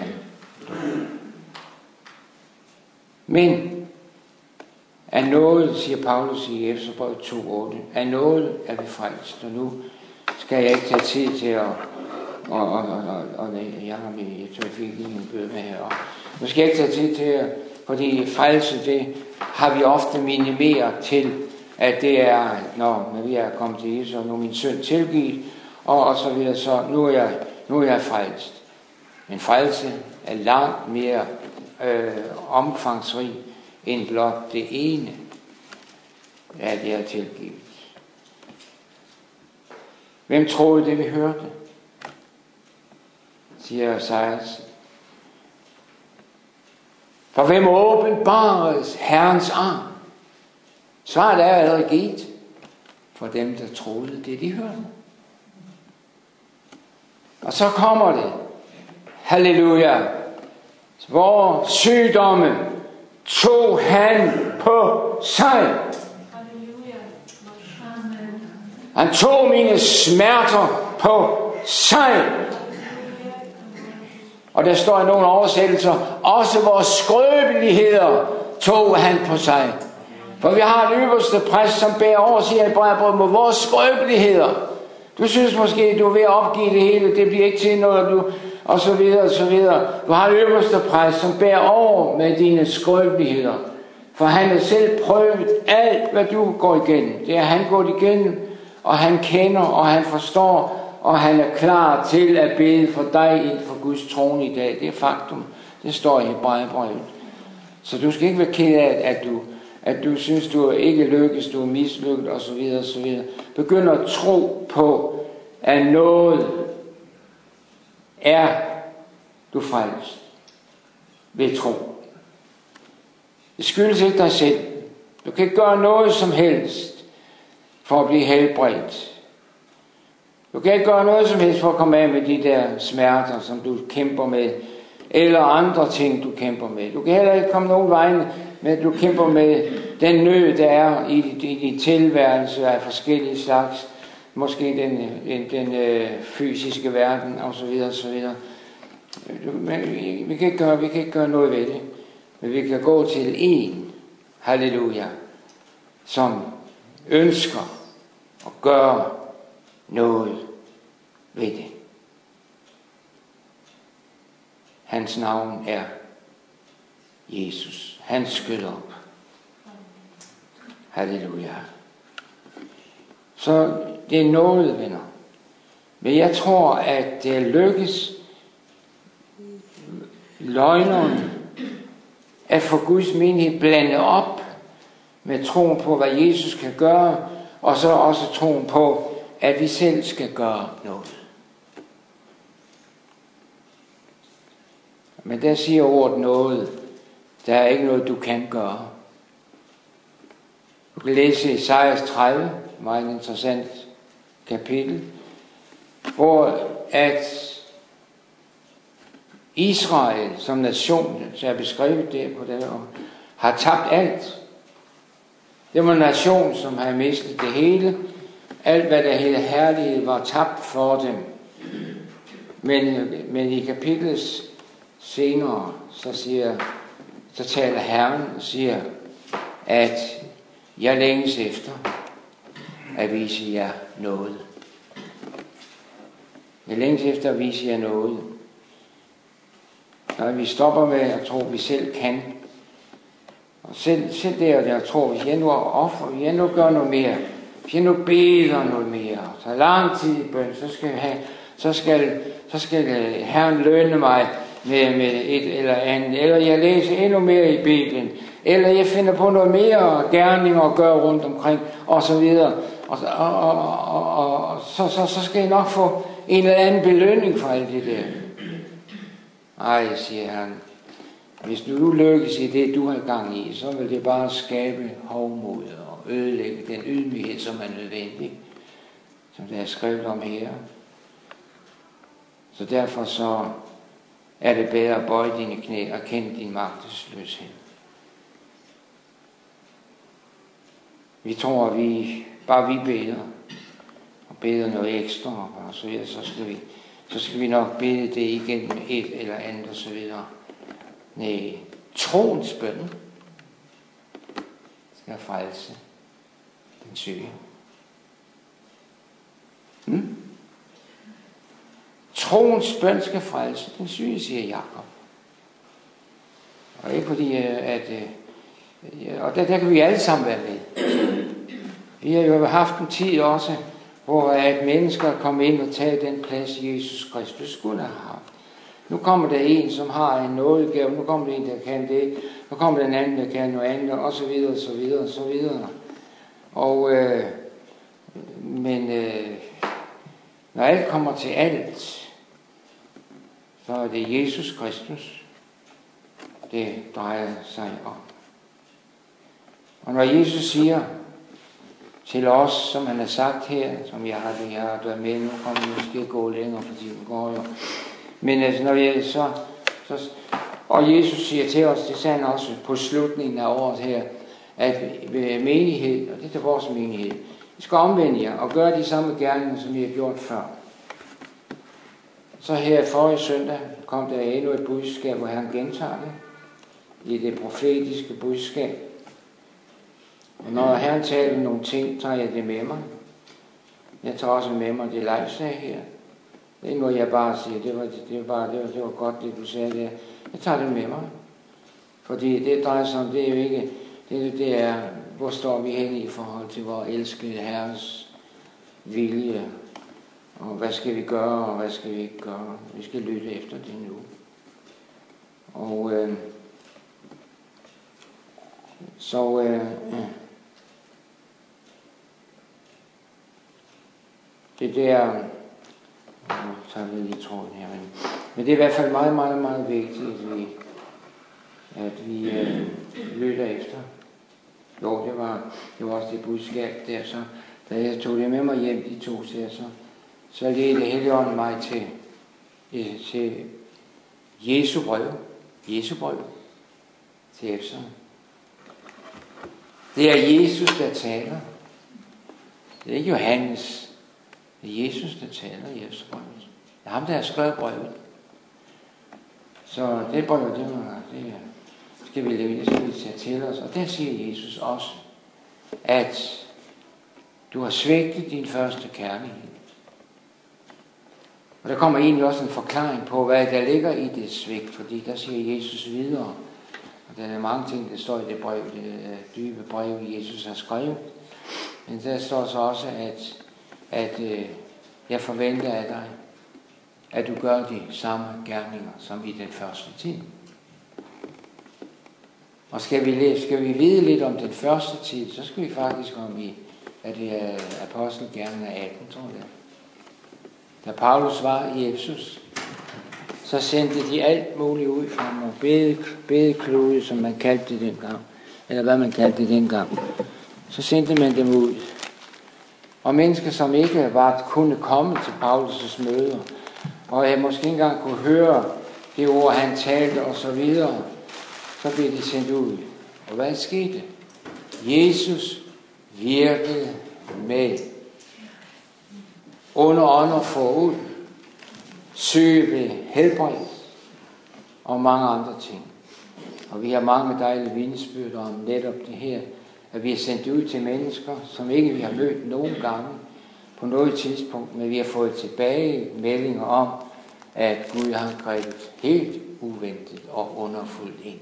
Men af noget, siger Paulus i Efeserbrevet to otte, af noget er vi frelst. Og nu skal jeg ikke tage tid til at og, og, og, og jeg har med, jeg tror, jeg fik en bøde med her. Nu skal jeg ikke tage tid til at, fordi frelse, det har vi ofte minimeret til, at det er, når vi er kommet til Jesus, og nu er min synd tilgivet, og, og så videre, så nu er jeg, nu er jeg frelst. Men frelse er langt mere øh, omfangsrig end blot det ene, at det er tilgivet. Hvem troede det, vi hørte? Siger Esajas. For hvem åbenbares Herrens arm? Svaret er allerede givet for dem, der troede det, de hørte. Og så kommer det. Halleluja. Hvor sygdomme tog han på sig. Han tog mine smerter på sig. Og der står i nogle oversættelser, også vores skrøbeligheder tog han på sig. For vi har en øverste præst, som bærer over, siger i Hebræerbrevet, med vores skrøbeligheder. Du synes måske, du er ved at opgive det hele, det bliver ikke til noget, du, og så videre, og så videre. Du har en øverste præst, som bærer over med dine skrøbeligheder. For han har selv prøvet alt, hvad du går igennem. Det er han gået igennem, og han kender, og han forstår, og han er klar til at bede for dig ind for Guds trone i dag. Det er faktum. Det står i Hebræerbrevet. Så du skal ikke være ked af, at du, at du synes, du ikke lykkes, du er mislykket osv. osv. Begynd at tro på, at noget er du frelst ved tro. Det skyldes ikke dig selv. Du kan ikke gøre noget som helst for at blive helbredt. Du kan ikke gøre noget som helst for at komme af med de der smerter, som du kæmper med, eller andre ting, du kæmper med. Du kan heller ikke komme nogen vegne med, at du kæmper med den nød, der er i din tilværelse af forskellige slags. Måske den, den, den øh, fysiske verden, og så videre, og så videre. Men vi, vi, kan ikke gøre, vi kan ikke gøre noget ved det. Men vi kan gå til en, halleluja, som ønsker at gøre noget ved det. Hans navn er Jesus. Han skyder op. Halleluja. Så det er noget, venner. Men jeg tror, at det lykkes løgneren at få Guds menighed blandet op med troen på, hvad Jesus kan gøre, og så også troen på, at vi selv skal gøre noget. Men der siger ordet noget. Der er ikke noget, du kan gøre. Du kan læse Esajas tredive, meget interessant kapitel, hvor at Israel som nation, så er beskrevet der på det år, har tabt alt. Det var en nation, som har mistet det hele. Alt, hvad der hedder herlighed, var tabt for dem. Men, men i kapitlet senere, så, siger, så taler Herren og siger, at jeg længes efter at vise jer noget. Jeg længes efter at vise jer noget. Når vi stopper med at tro, at vi selv kan. Og selv, selv der, der tror, hvis jeg nu offer, hvis jeg nu gør noget mere, hvis jeg nu beder noget mere, så lang tid i bøn, så skal, have, så skal, så skal Herren lønne mig med, med et eller andet. Eller jeg læser endnu mere i Bibelen. Eller jeg finder på noget mere gerninger at gøre rundt omkring, og så videre. Og, og, og, og, og så, så, så skal jeg nok få en eller anden belønning for alt det der. Ej, siger han. Hvis du lykkes i det, du har gang i, så vil det bare skabe hovmod og ødelægge den ydmyghed, som er nødvendig, som der er skrevet om her. Så derfor så er det bedre at bøje dine knæ og kende din magtesløshed. Vi tror, at vi, bare vi beder, og beder noget ekstra, og så videre, så skal vi, så skal vi nok bede det igen med et eller andet, og så videre. Nej, troens bøn skal frelse den syge. Hmm? Troens bøn skal frelse den syge, siger Jakob. Og ikke fordi, at... Og der, der kan vi alle sammen være med. Vi har jo haft en tid også, hvor at mennesker kom ind og taget den plads, Jesus Kristus skulle have haft. Nu kommer der en, som har en nådegave, nu kommer der en, der kan det, nu kommer der en anden, der kan noget andet, og så videre, og så videre, og så videre. Og, øh, men øh, når alt kommer til alt, så er det Jesus Kristus, det drejer sig om. Og når Jesus siger til os, som han har sagt her, som jeg har, jeg har været med, nu kommer vi måske gå længere, fordi det går jo. Men altså, når vi så, så, og Jesus siger til os, det sagde han også på slutningen af året her, at ved menighed, og det er vores menighed, I skal omvende jer og gøre de samme gerninger, som I har gjort før. Så her forrige søndag kom der endnu et budskab, hvor han gentager det, i det profetiske budskab. Og når Herren taler nogle ting, tager jeg det med mig. Jeg tager også med mig det live sagde her. Det er ikke noget, jeg bare siger, det var, det var, bare, det var, det var godt, det du sagde der. Jeg tager det med mig. Fordi det drejer sig om, det er jo ikke, det, det er, hvor står vi hen i forhold til vores elskede Herres vilje. Og hvad skal vi gøre, og hvad skal vi ikke gøre. Vi skal lytte efter det nu. Og øh, så øh, øh, det der, nu tager vi lige tråden her, men, men det er i hvert fald meget, meget, meget vigtigt, at vi, at vi øh, lytter efter. Jo, det var, det var også det budskab der, så da jeg tog det med mig hjem, de to der, så, så ledte Helligånden mig til, til Jesu brev, Jesu brev til Efeserne. Det er Jesus, der taler. Det er ikke Johannes. Det er Jesus, der taler i Efeserbrevet. Det er ham, der har skrevet brevet. Så det brev, det, var, det skal vi leve, det skal vi tage til os. Og der siger Jesus også, at du har svigtet din første kærlighed. Og der kommer egentlig også en forklaring på, hvad der ligger i det svigt, fordi der siger Jesus videre. Og der er mange ting, der står i det brev, det dybe brev, Jesus har skrevet. Men der står så også, at, at øh, jeg forventer af dig, at du gør de samme gerninger som i den første tid. Og skal vi, læse, skal vi vide lidt om den første tid, så skal vi faktisk om i, at det er Apostelgerninger atten, tror jeg. Da Paulus var i Efesus, så sendte de alt muligt ud fra nogle bede, bedeklude, som man kaldte det dengang, eller hvad man kaldte det dengang. Så sendte man dem ud. Og mennesker, som ikke var kunne komme til Paulus' møder, og jeg måske ikke engang kunne høre det ord, han talte og så videre, så blev de sendt ud. Og hvad skete? Jesus virkede med under ånder forud, syge blev helbredt og mange andre ting. Og vi har mange dejlige vidnesbyrd om netop det her, at vi har sendt ud til mennesker, som ikke vi har mødt nogen gange på noget tidspunkt, men vi har fået tilbage meldinger om, at Gud har grebet helt uventet og underfuldt ind.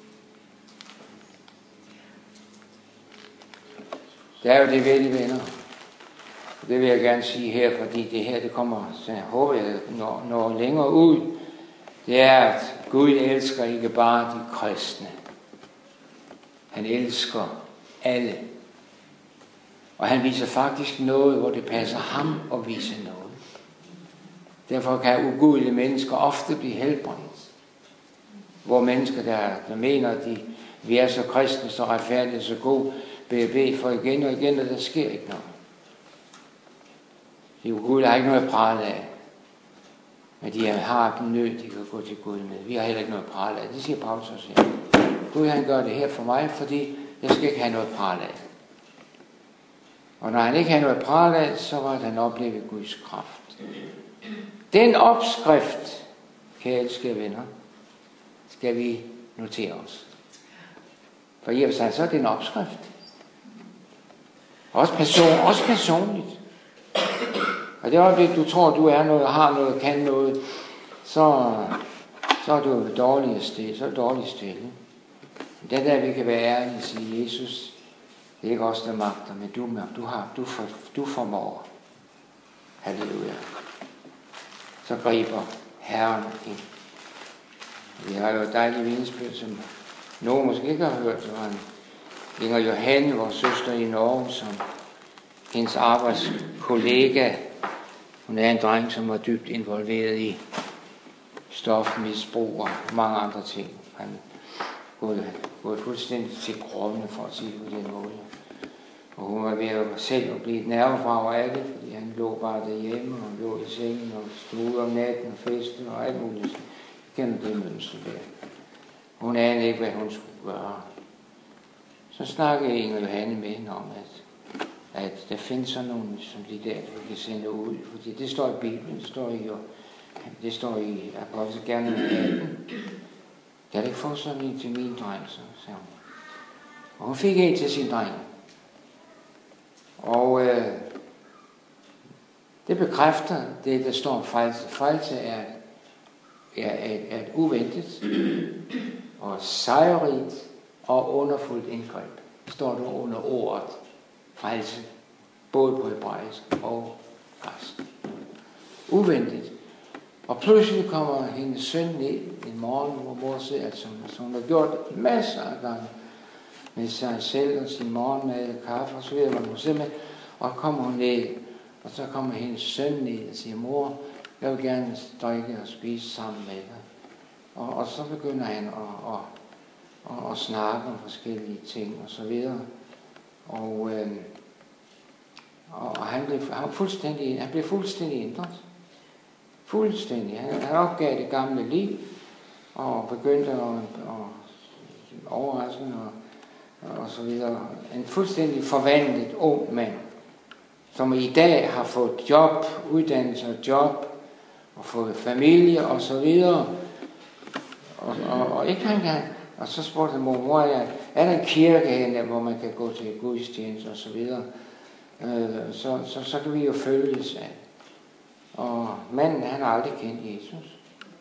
Det er jo det ved de venner. Det vil jeg gerne sige her, fordi det her, det kommer, så jeg håber, jeg når, når længere ud. Det er, at Gud elsker ikke bare de kristne. Han elsker alle. Og han viser faktisk noget, hvor det passer ham at vise noget. Derfor kan ugudelige mennesker ofte blive helbredt. hvor mennesker, der, der mener, at de, vi er så kristne, så retfærdige, så gode, beder bede for igen og igen, og der sker ikke noget. De jo Gud har ikke noget at prale af. Men de har den nød, de kan gå til Gud med. Vi har heller ikke noget at prale af. Det siger Paulus også her. Gud han gør det her for mig, fordi jeg skal ikke have noget at prale af. Og når han ikke havde noget at prale af, så var det, han oplevede Guds kraft. Den opskrift, kære elskede venner, skal vi notere os. For i og for sig, så er det en opskrift. Også, person, også personligt. Og det øjeblik, du tror, du er noget, har noget, kan noget, så, så er du dårligt sted, så er du dårligt stillet. Det er der, vi kan være ærlige og sige, Jesus, det er ikke os, der magter, men du, du, har, du, for, du formår. Halleluja. Så griber Herren ind. Vi har jo et dejligt vidnesbyrd, som nogen måske ikke har hørt. Det var en Inger Johanne, vores søster i Norge, som hendes arbejdskollega. Hun er en dreng, som var dybt involveret i stofmisbrug og mange andre ting. Han gået, gået fuldstændig til grunde, for at sige det på den måde. Og hun var ved at selv at blive et nervevrag af det, fordi han lå bare derhjemme, og lå i sengen og stod ud om natten og festede og alt muligt. Jeg kender det mønster der. Hun anede ikke, hvad hun skulle gøre. Så snakkede Inger Johanne med hende om, at, at der findes sådan nogle, som de der, vi kan sende ud. Fordi det står i Bibelen, det står i, det står i Apostel gerne atten. Kan du ikke få sådan en til min dreng, så sagde hun. Og hun fik en til sin dreng. Og øh, det bekræfter det, der står om frelse. Frelse er, er, er, er et uventet og sejrigt og underfuldt indgreb. Står der under ordet frelse, både på hebraisk og græsk. Uventet. Og pludselig kommer hendes søn ned en morgen, hvor mor ser, at som hun har gjort masser af gange med sig selv og sin morgenmad og kaffe og så videre, hvor hun ser med, og kommer hun ned, og så kommer hendes søn ned og siger, mor, jeg vil gerne drikke og spise sammen med dig. Og, og så begynder han at, at, at, at snakke om forskellige ting og så videre. Og, øh, og han blev, han, fuldstændig, han blev fuldstændig ændret. Fuldstændig. Han, han opgav det gamle liv, og begyndte at, at overraske og, og så videre. En fuldstændig forvandlet ung mand, som i dag har fået job, uddannelse og job, og fået familie og så videre. Og, og, og ikke engang. Og så spurgte han mor, mor, er, er der en kirke henne, hvor man kan gå til gudstjeneste og så videre. Øh, så, så, så kan vi jo følges af. Og manden, han har aldrig kendt Jesus.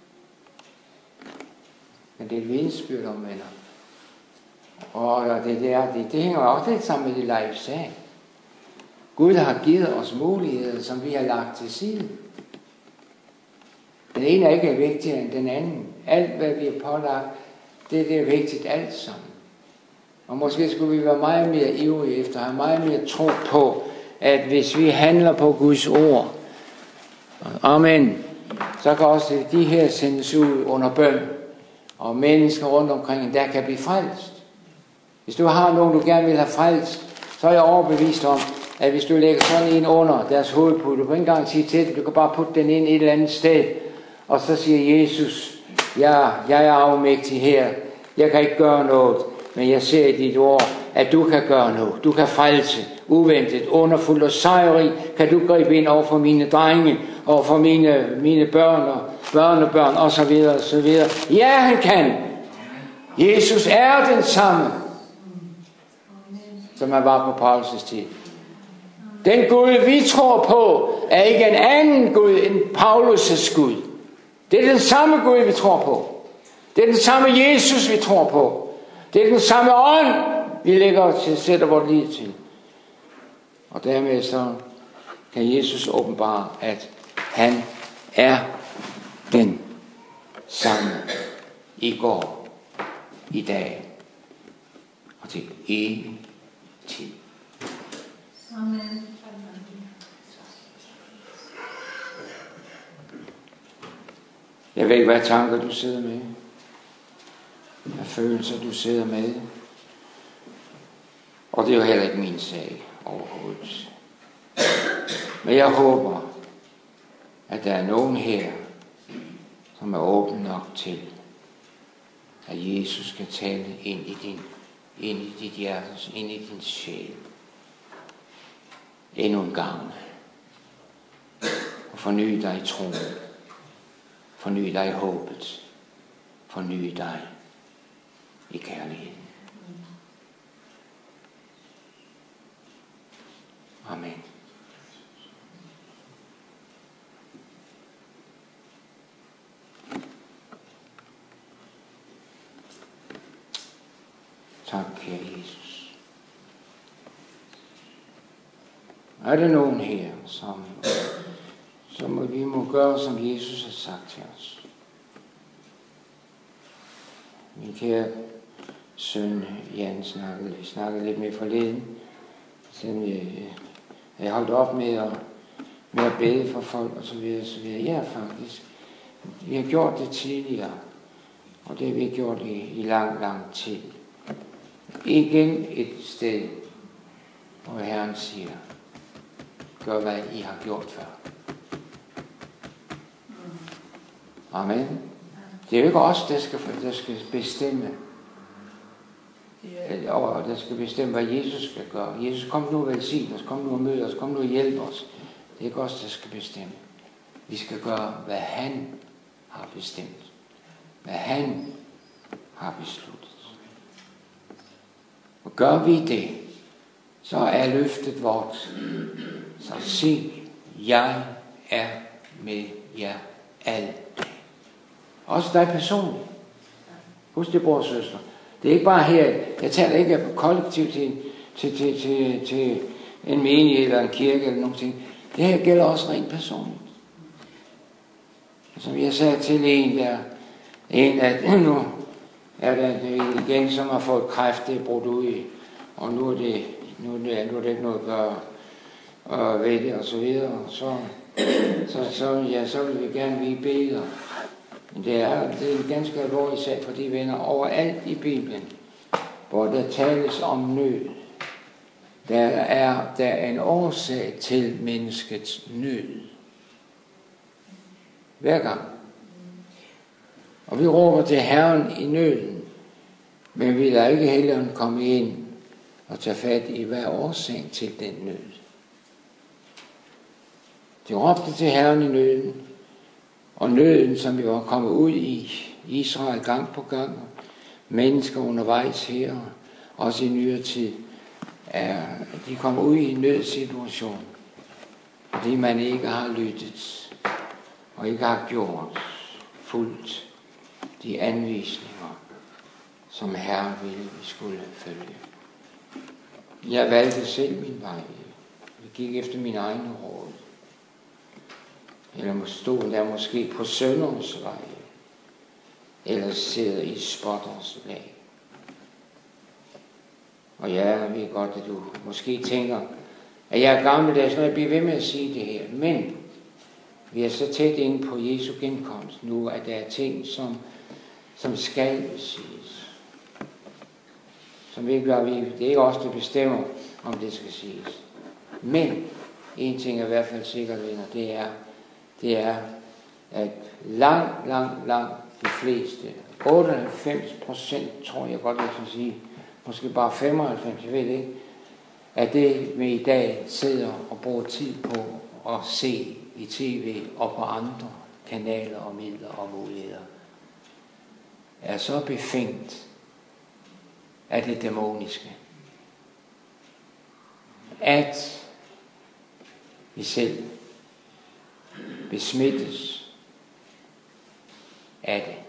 Men det er et vidensbyrd om venner. Og det der, det, det hænger også lidt sammen med det Leif sagde. Gud har givet os muligheder, som vi har lagt til side. Den ene er ikke vigtigere end den anden. Alt, hvad vi har pålagt, det, det er vigtigt alt sammen. Og måske skulle vi være meget mere ivrige efter, have meget mere tro på, at hvis vi handler på Guds ord, amen, så kan også de her sendes ud under bøn, og mennesker rundt omkring, der kan blive frelst. Hvis du har nogen, du gerne vil have frelst, så er jeg overbevist om, at hvis du lægger sådan en under deres hovedpude, du kan ikke engang sige til dem, du kan bare putte den ind et eller andet sted, og så siger Jesus, ja, jeg er afmægtig her, jeg kan ikke gøre noget, men jeg ser i dit ord, at du kan gøre noget. Du kan frelse, uventet, underfuldt og sejrig, kan du gribe ind over for mine drenge, over for mine, mine børn og børnebørn og så videre og så videre. Ja, han kan. Jesus er den samme, som han var på Paulus' tid. Den Gud, vi tror på, er ikke en anden Gud end Paulus' Gud. Det er den samme Gud, vi tror på. Det er den samme Jesus, vi tror på. Det er den samme ånd, vi lægger til, sætter vores liv til. Og dermed så kan Jesus åbenbare, at han er den samme i går, i dag og til evig tid. Amen. Jeg ved ikke, hvad tanker du sidder med. af følelser, du sidder med. Og det er jo heller ikke min sag overhovedet. Men jeg håber, at der er nogen her, som er åben nok til, at Jesus skal tale ind i din, ind i dit hjerte, ind i din sjæl. Endnu en gang. Og forny dig i troen. Forny dig i håbet. Forny dig i kærligheden. Amen. Tak, kære Jesus. Er der nogen her, som, som vi må gøre, som Jesus har sagt til os? Min kære søn Jan snakkede, vi snakkede lidt med forleden. Siden jeg, jeg holdt op med at, med at bede for folk og så videre, så videre. Ja, faktisk. Vi har gjort det tidligere, og det har vi gjort i, i lang, lang tid. Igen et sted, hvor Herren siger, gør hvad I har gjort før. Amen. Det er jo ikke os, der skal, der skal bestemme, og der skal bestemme, hvad Jesus skal gøre. Jesus, kom nu og velsigne os, kom nu og møde os, kom nu og hjælpe os. Det er ikke os, der skal bestemme. Vi skal gøre, hvad han har bestemt. Hvad han har besluttet. Og gør vi det, så er løftet vort. Så sig, jeg er med jer alle dage. Også dig personligt. Husk det, bror og søster. Det er ikke bare her, jeg taler ikke kollektivt til, til, til, til, til en menighed eller en kirke eller nogen ting. Det her gælder også rent personligt. Som jeg sagde til en der, en af, nu er der igen, som har fået kræft, det er brudt ud i, og nu er det, nu er det, nu er det ikke noget at gøre og ved det og så videre. Så, så, så, ja, så vil vi gerne blive bedre. Men det er, det er en ganske alvorlig sag for de venner overalt i Bibelen, hvor der tales om nød. Der er, der er en årsag til menneskets nød. Hver gang. Og vi råber til Herren i nøden, men vi lader ikke Helligånden komme ind og tage fat i hver årsag til den nød. De råbte til Herren i nøden, og nøden, som vi var kommet ud i Israel gang på gang, mennesker undervejs her, også i nyere tid, er, de kommer ud i en nødsituation, fordi man ikke har lyttet, og ikke har gjort fuldt de anvisninger, som Herren ville, vi skulle følge. Jeg valgte selv min vej. Jeg gik efter min egen råd. Eller stod der måske på sønderens vej. Eller sidder i spotters lag. Og jeg ved godt, at du måske tænker, at jeg er gammeldags, når jeg bliver ved med at sige det her. Men vi er så tæt inde på Jesu genkomst nu, at der er ting, som, som skal siges. Som vi ikke gør, det er ikke os, der bestemmer, om det skal siges. Men en ting er i hvert fald sikkert, venner, det er, det er, at langt, langt, langt de fleste, otteoghalvfems procent, tror jeg godt, jeg kan sige, måske bare femoghalvfems, jeg ved det ikke, at det vi i dag sidder og bruger tid på at se i tv og på andre kanaler og midler og muligheder, er så befængt af det dæmoniske, at vi selv besmittes af det.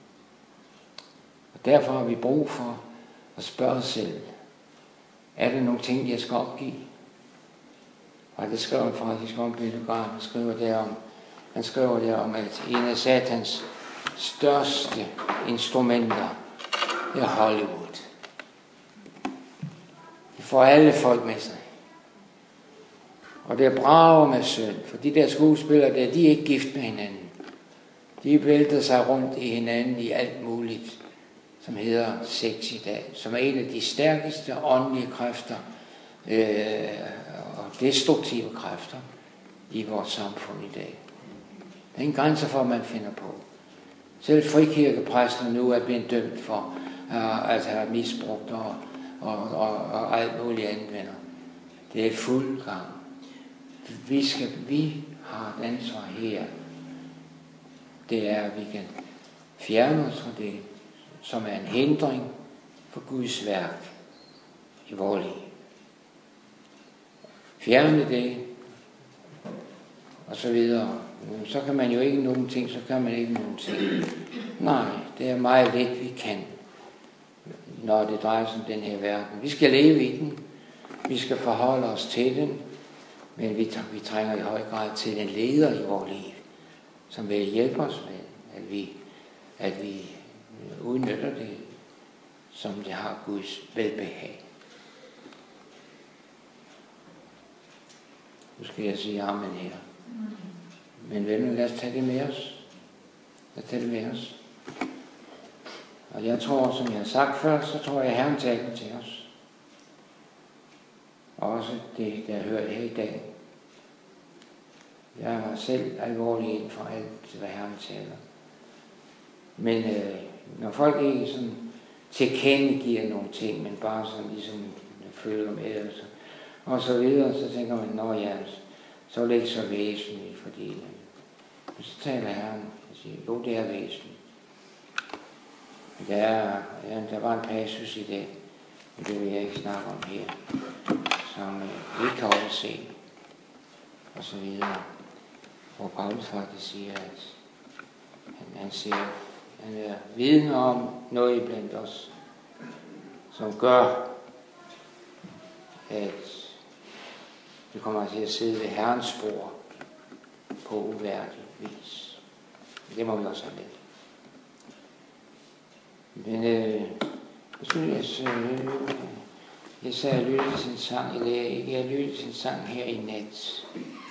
Og derfor har vi brug for at spørge os selv, er der nogle ting, jeg skal opgive? Og det skriver faktisk om Billy Graham, han skriver derom, han skriver derom, at en af Satans største instrumenter er Hollywood. De får alle folk med sig. Og det er brager med synd, for de der skuespillere der, de er ikke gift med hinanden. De vælter sig rundt i hinanden i alt muligt, som hedder sex i dag, som er en af de stærkeste åndelige kræfter øh, og destruktive kræfter i vores samfund i dag. Der er ingen grænser for, hvad man finder på. Selv frikirkepræster nu er blevet dømt for uh, at have misbrugt og, og, og, og alt muligt anvender. Det er fuld gang. Vi, skal, vi har et ansvar her. Det er, at vi kan fjerne os fra det, som er en hindring for Guds værk i vores liv. Fjerne det, og så videre. Så kan man jo ikke nogen ting, så kan man ikke nogen ting. Nej, det er meget lidt, vi kan, når det drejer sig om den her verden. Vi skal leve i den, vi skal forholde os til den, men vi, vi trænger i høj grad til en leder i vores liv, som vil hjælpe os med, at vi, at vi udnytter det, som det har Guds velbehag. Nu skal jeg sige amen her. Men venner, lad os tage det med os. Lad os tage det med os. Og jeg tror, som jeg har sagt før, så tror jeg, at Herren taler til os. Og også det, der er hørt her i dag. Jeg er selv alvorlig inden for alt, hvad Herren taler. Men øh, når folk ikke sådan tilkendegiver nogle ting, men bare sådan ligesom føler med os, og så videre, så tænker man, nå ja, så er det ikke så væsentligt, fordi men så taler Herren og siger, jo, det er væsentligt. Der, er, ja, der var en passus i det, men det vil jeg ikke snakke om her, som øh, vi kan overse, og så videre. Hvor Paulus faktisk siger, at han, han siger, han er viden om noget iblandt os, som gør, at vi kommer til at sidde ved Herrens spor på uværdig vis. Det må vi også have med. Men øh, jeg synes, øh, jeg sagde, at jeg lyttede til en sang, eller jeg, jeg lyttede til en sang her i nat.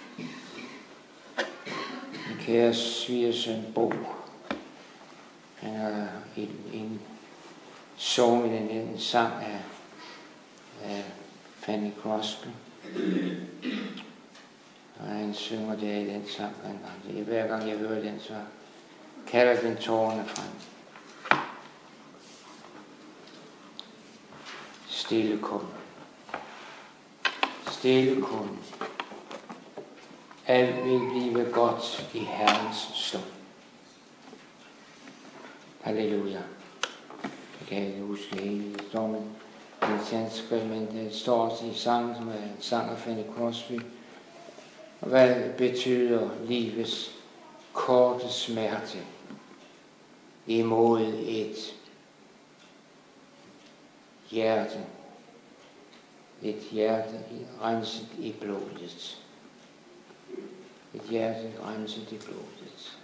Min kære svigersøn Bo, han har en, en song i den en sang af, af Fanny Crosby. Og han synger det i den sang. Hver gang jeg hører den, så kalder den tårerne frem. Stille kun. Stille kun. Alt vil blive godt i Herrens stund. Halleluja. Jeg kan ikke huske hele stormen. Men det står også i sangen, som er en sang af Fanny Crosby. Og hvad betyder livets korte smerte imod et hjerte, et hjerte renset i blodet. Et hjerte renset i blodet.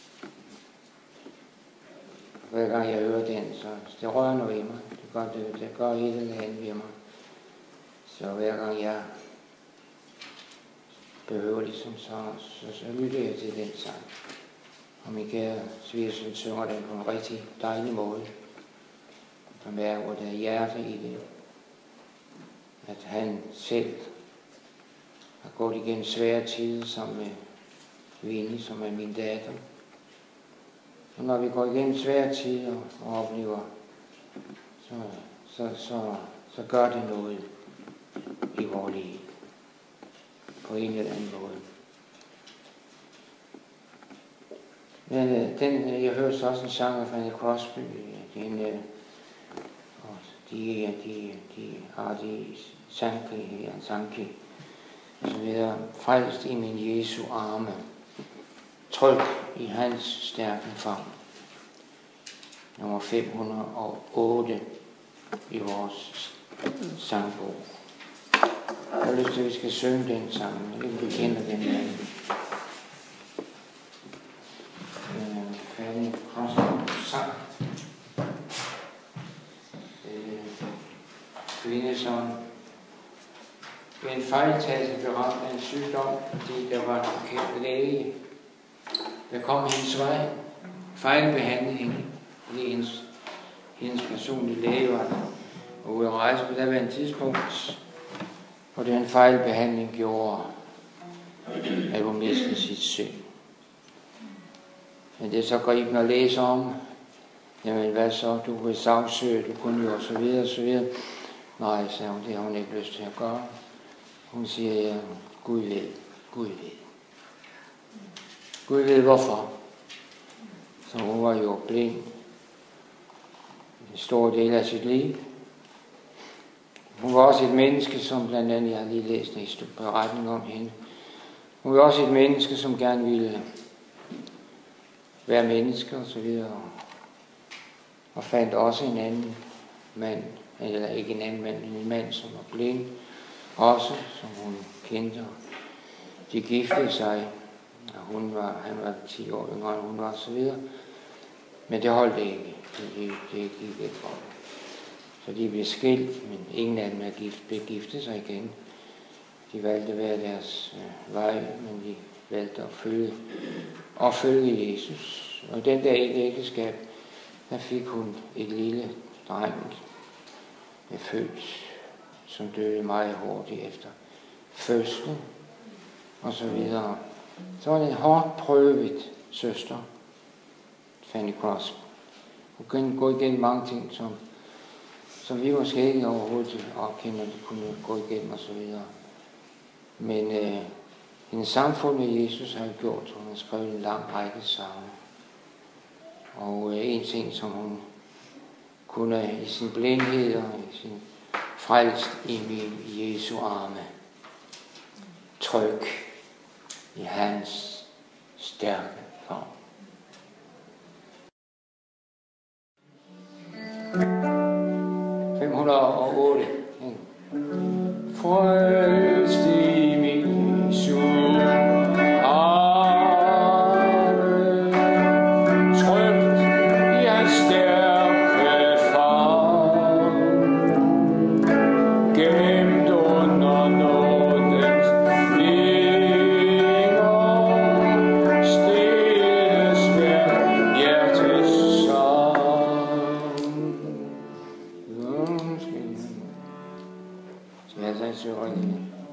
Hver gang jeg hører den, så det rører noget i mig. Det gør, det, det gør et eller andet ved mig. Så hver gang jeg behøver ligesom, så, så, så lytter jeg til den sang. Og min kære svigersøn synger den på en rigtig dejlig måde. Der mærker, hvor der er hjerte i det. At han selv har gået igennem svære tider sammen med Vinnie, som er min datter. Og når vi går igennem svære tider og oplever, så, så, så, så gør det noget i vores liv. På en eller anden måde. Men øh, den, jeg hørte så også en sang af Fanny Crosby. Den, øh, og de, de, de har de sanke, en sanke, som hedder, frelst i min Jesu arme, tryg i hans stærke favn. Nummer fem hundrede og otte i vores sangbog. Jeg har lyst til, at vi skal synge den sammen. Jeg vil kende den her. Øh, Fanny Crosby sang. Øh, kvinde, som ved en fejltagelse blev ramt af en sygdom, fordi der var en forkert læge, der kom hendes vej, fejlbehandlede hende, fordi hendes, hendes personlige læge var der, og ude at rejse på daværende tidspunkt, og den fejlbehandling gjorde, at hun mistede sit sind. Men det er så gribende at læse om, jamen hvad så, du kunne sagsøge, du kunne jo og så videre og så videre. Nej, sagde hun, det har hun ikke lyst til at gøre. Hun siger, ja, Gud ved, Gud ved. Gud ved hvorfor. Så hun var jo blind en stor del af sit liv. Hun var også et menneske, som blandt andet, jeg har lige læst en beretning om hende. Hun var også et menneske, som gerne ville være menneske og så videre. Og fandt også en anden mand, eller ikke en anden mand, men en mand, som var blind, også, som hun kendte. De giftede sig, og hun var, han var ti år yngre, end hun var, og så videre. Men det holdt ikke. Det, det gik ikke for dem. Så de blev skilt, men ingen af dem er gift, blev giftet sig igen. De valgte hver deres øh, vej, men de valgte at følge, at følge Jesus. Og den der i ægteskab, der fik hun et lille dreng født, som døde meget hurtigt efter fødslen, og så videre. Så var det en hårdt prøvet søster, Fanny Crosby. Hun kunne gå igennem mange ting, som, som vi måske ikke overhovedet opkender, de kunne gå igennem og så videre. Men øh, hendes samfund med Jesus har gjort, hun har skrevet en lang række sange. Og øh, en ting, som hun kunne i sin blindhed og i sin frelst i min Jesu arme, tryk i hans stærke favn. fem hundrede og otte. Frelst i min Jesu arme, trygt i hans stærke favn, gemt under nådens vinger, stilles hver hjertes sang. Skal jeg så søge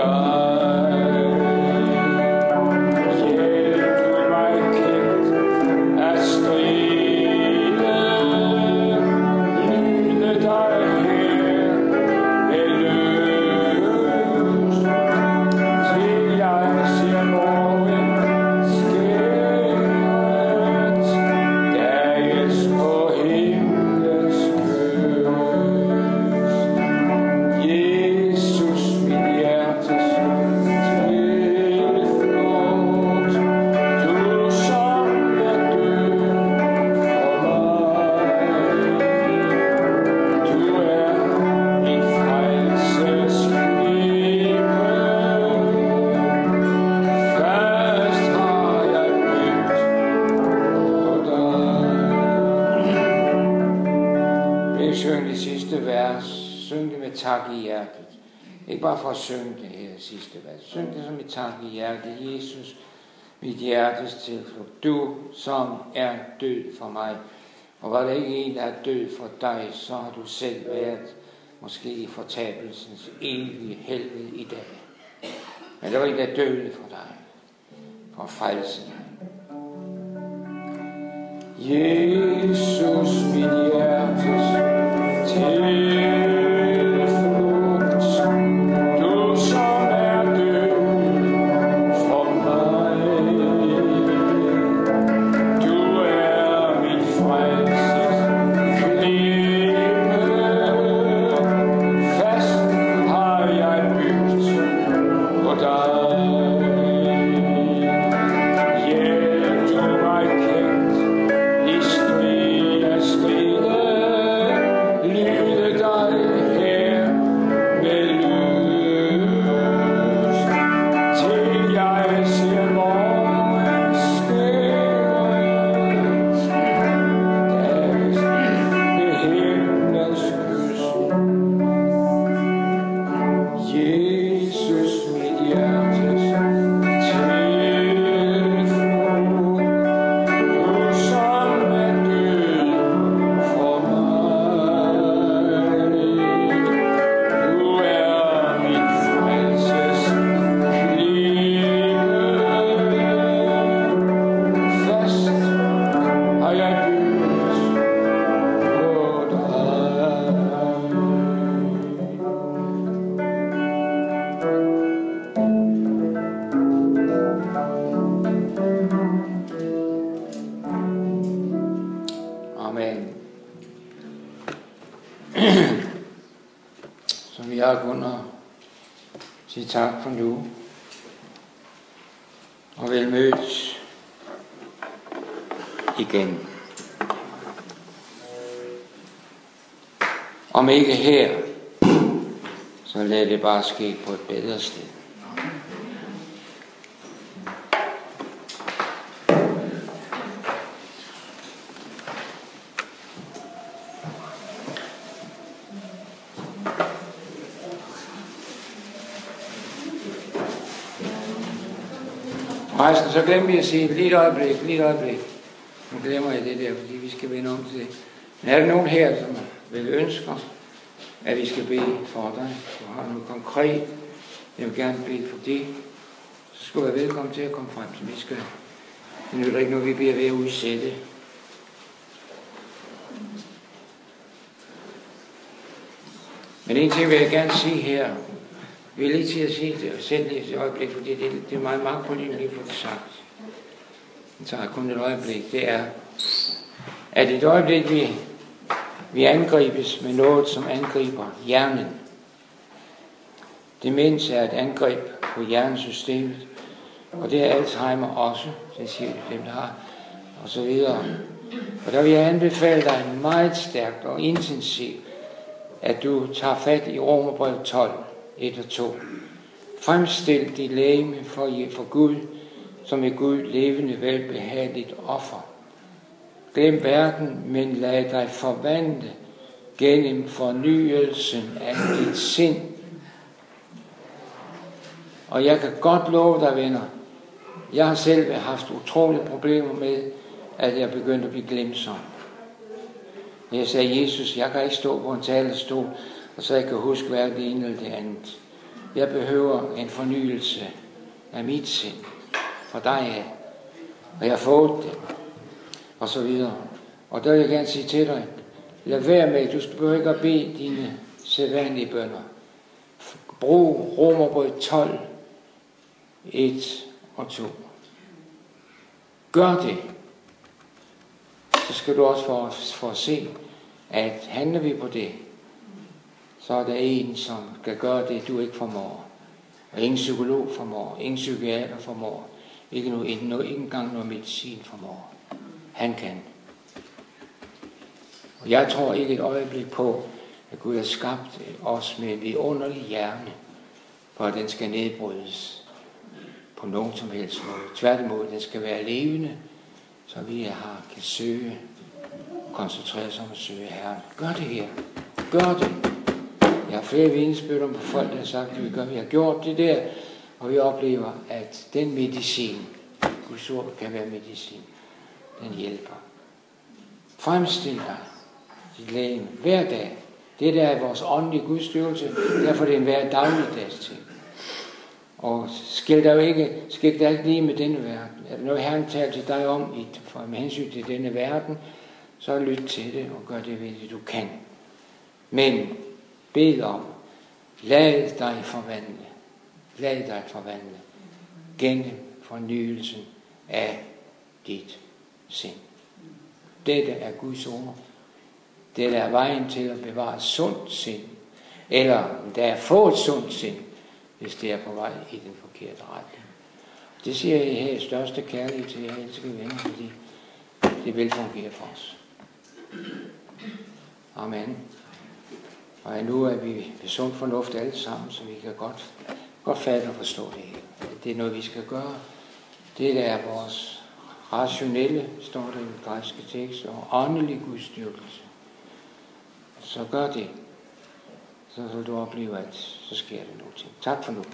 Tak i hjertet. Ikke bare for at synge det her sidste vers. Syng det som et tak i hjertet. Jesus, mit hjertes tilflugt. Du, som er død for mig. Og var der ikke en, der er død for dig, så har du selv været måske i fortabelsens evige helvede i dag. Men der var en, der døde for dig. For frelsen. Jesus, mit hjertes tilflugt. Så vi har kun at sige tak for nu. Og vel mødt igen. Om ikke her, så lad det bare ske på et bedre sted. Rejsen, så glemmer vi at sige lige et øjeblik, lige et øjeblik. Nu glemmer jeg det der, fordi vi skal vende om til det. Men er der nogen her, som vil ønske, at vi skal bede for dig? Du har noget konkret, jeg vil gerne bede for det. Så skal du være velkommen til at komme frem, så vi skal. Det nytter ikke noget, vi bliver ved at udsætte. Men en ting vil jeg gerne sige her. Vi er lige til at sige det, og sætte det et øjeblik, fordi det, det er meget magtpålignende lige for det sagt. Det tager kun et øjeblik. Det er, at et øjeblik, vi, vi angribes med noget, som angriber hjernen. Demens er et angreb på hjernesystemet, og det er Alzheimer også, det siger de dem, der har, og så videre. Og der vil jeg anbefale dig meget stærkt og intensivt, at du tager fat i Romerbrevet tolv, et og to. Fremstil dit legeme for, for Gud, som et Gud levende, velbehageligt offer. Glem verden, men lad dig forvandle gennem fornyelsen af dit sind. Og jeg kan godt love dig, venner, jeg har selv haft utrolige problemer med, at jeg begyndte at blive glemsom. Jeg sagde, Jesus, jeg kan ikke stå på en talerstol, og så jeg kan huske hverken det ene eller det andet. Jeg behøver en fornyelse af mit sind fra dig af. Og jeg har fået det. Og så videre. Og der vil jeg gerne sige til dig, lad være med, du behøver ikke at bede dine sædvanlige bønner. Brug Romerbrevet tolv, et og to. Gør det. Så skal du også få, få at se, at handler vi på det, så er der en, som skal gøre det, du ikke formår. Og ingen psykolog formår, ingen psykiater formår, ikke, no, ikke, no, ikke engang noget medicin formår. Han kan. Og jeg tror ikke et øjeblik på, at Gud har skabt os med en vidunderlig hjerne, for at den skal nedbrydes på nogen som helst måde. Tværtimod, den skal være levende, så vi har, kan søge, koncentrere os om at søge Herren. Gør det her. Gør det. Jeg har flere vidnesbyrder på folk, der har sagt, at vi, gør, vi har gjort det der, og vi oplever, at den medicin, Guds ord kan være medicin, den hjælper. Fremstil dig dit lægen hver dag. Det der er vores åndelige gudstyrelse, derfor er det en hver dagligdags ting. Og skil der jo ikke, skil der ikke lige med denne verden. Er der noget Herren taler til dig om, i, for med hensyn til denne verden, så lyt til det og gør det ved det, du kan. Men bed om, lad dig forvandle, lad dig forvandle gennem fornyelsen af dit sind. Dette er Guds ord. Dette er vejen til at bevare et sundt sind. Eller der er få et sundt sind, hvis det er på vej i den forkerte retning. Det siger jeg her i største kærlighed til jer elskede venner, fordi det vil fungere for os. Amen. Og nu er vi ved sund fornuft alle sammen, så vi kan godt, godt fatte og forstå det her. Det er noget, vi skal gøre. Det der er vores rationelle, står der i den græske tekst, og åndelig gudstyrkelse. Så gør det. Så vil du opleve, at så sker der noget ting. Tak for nu.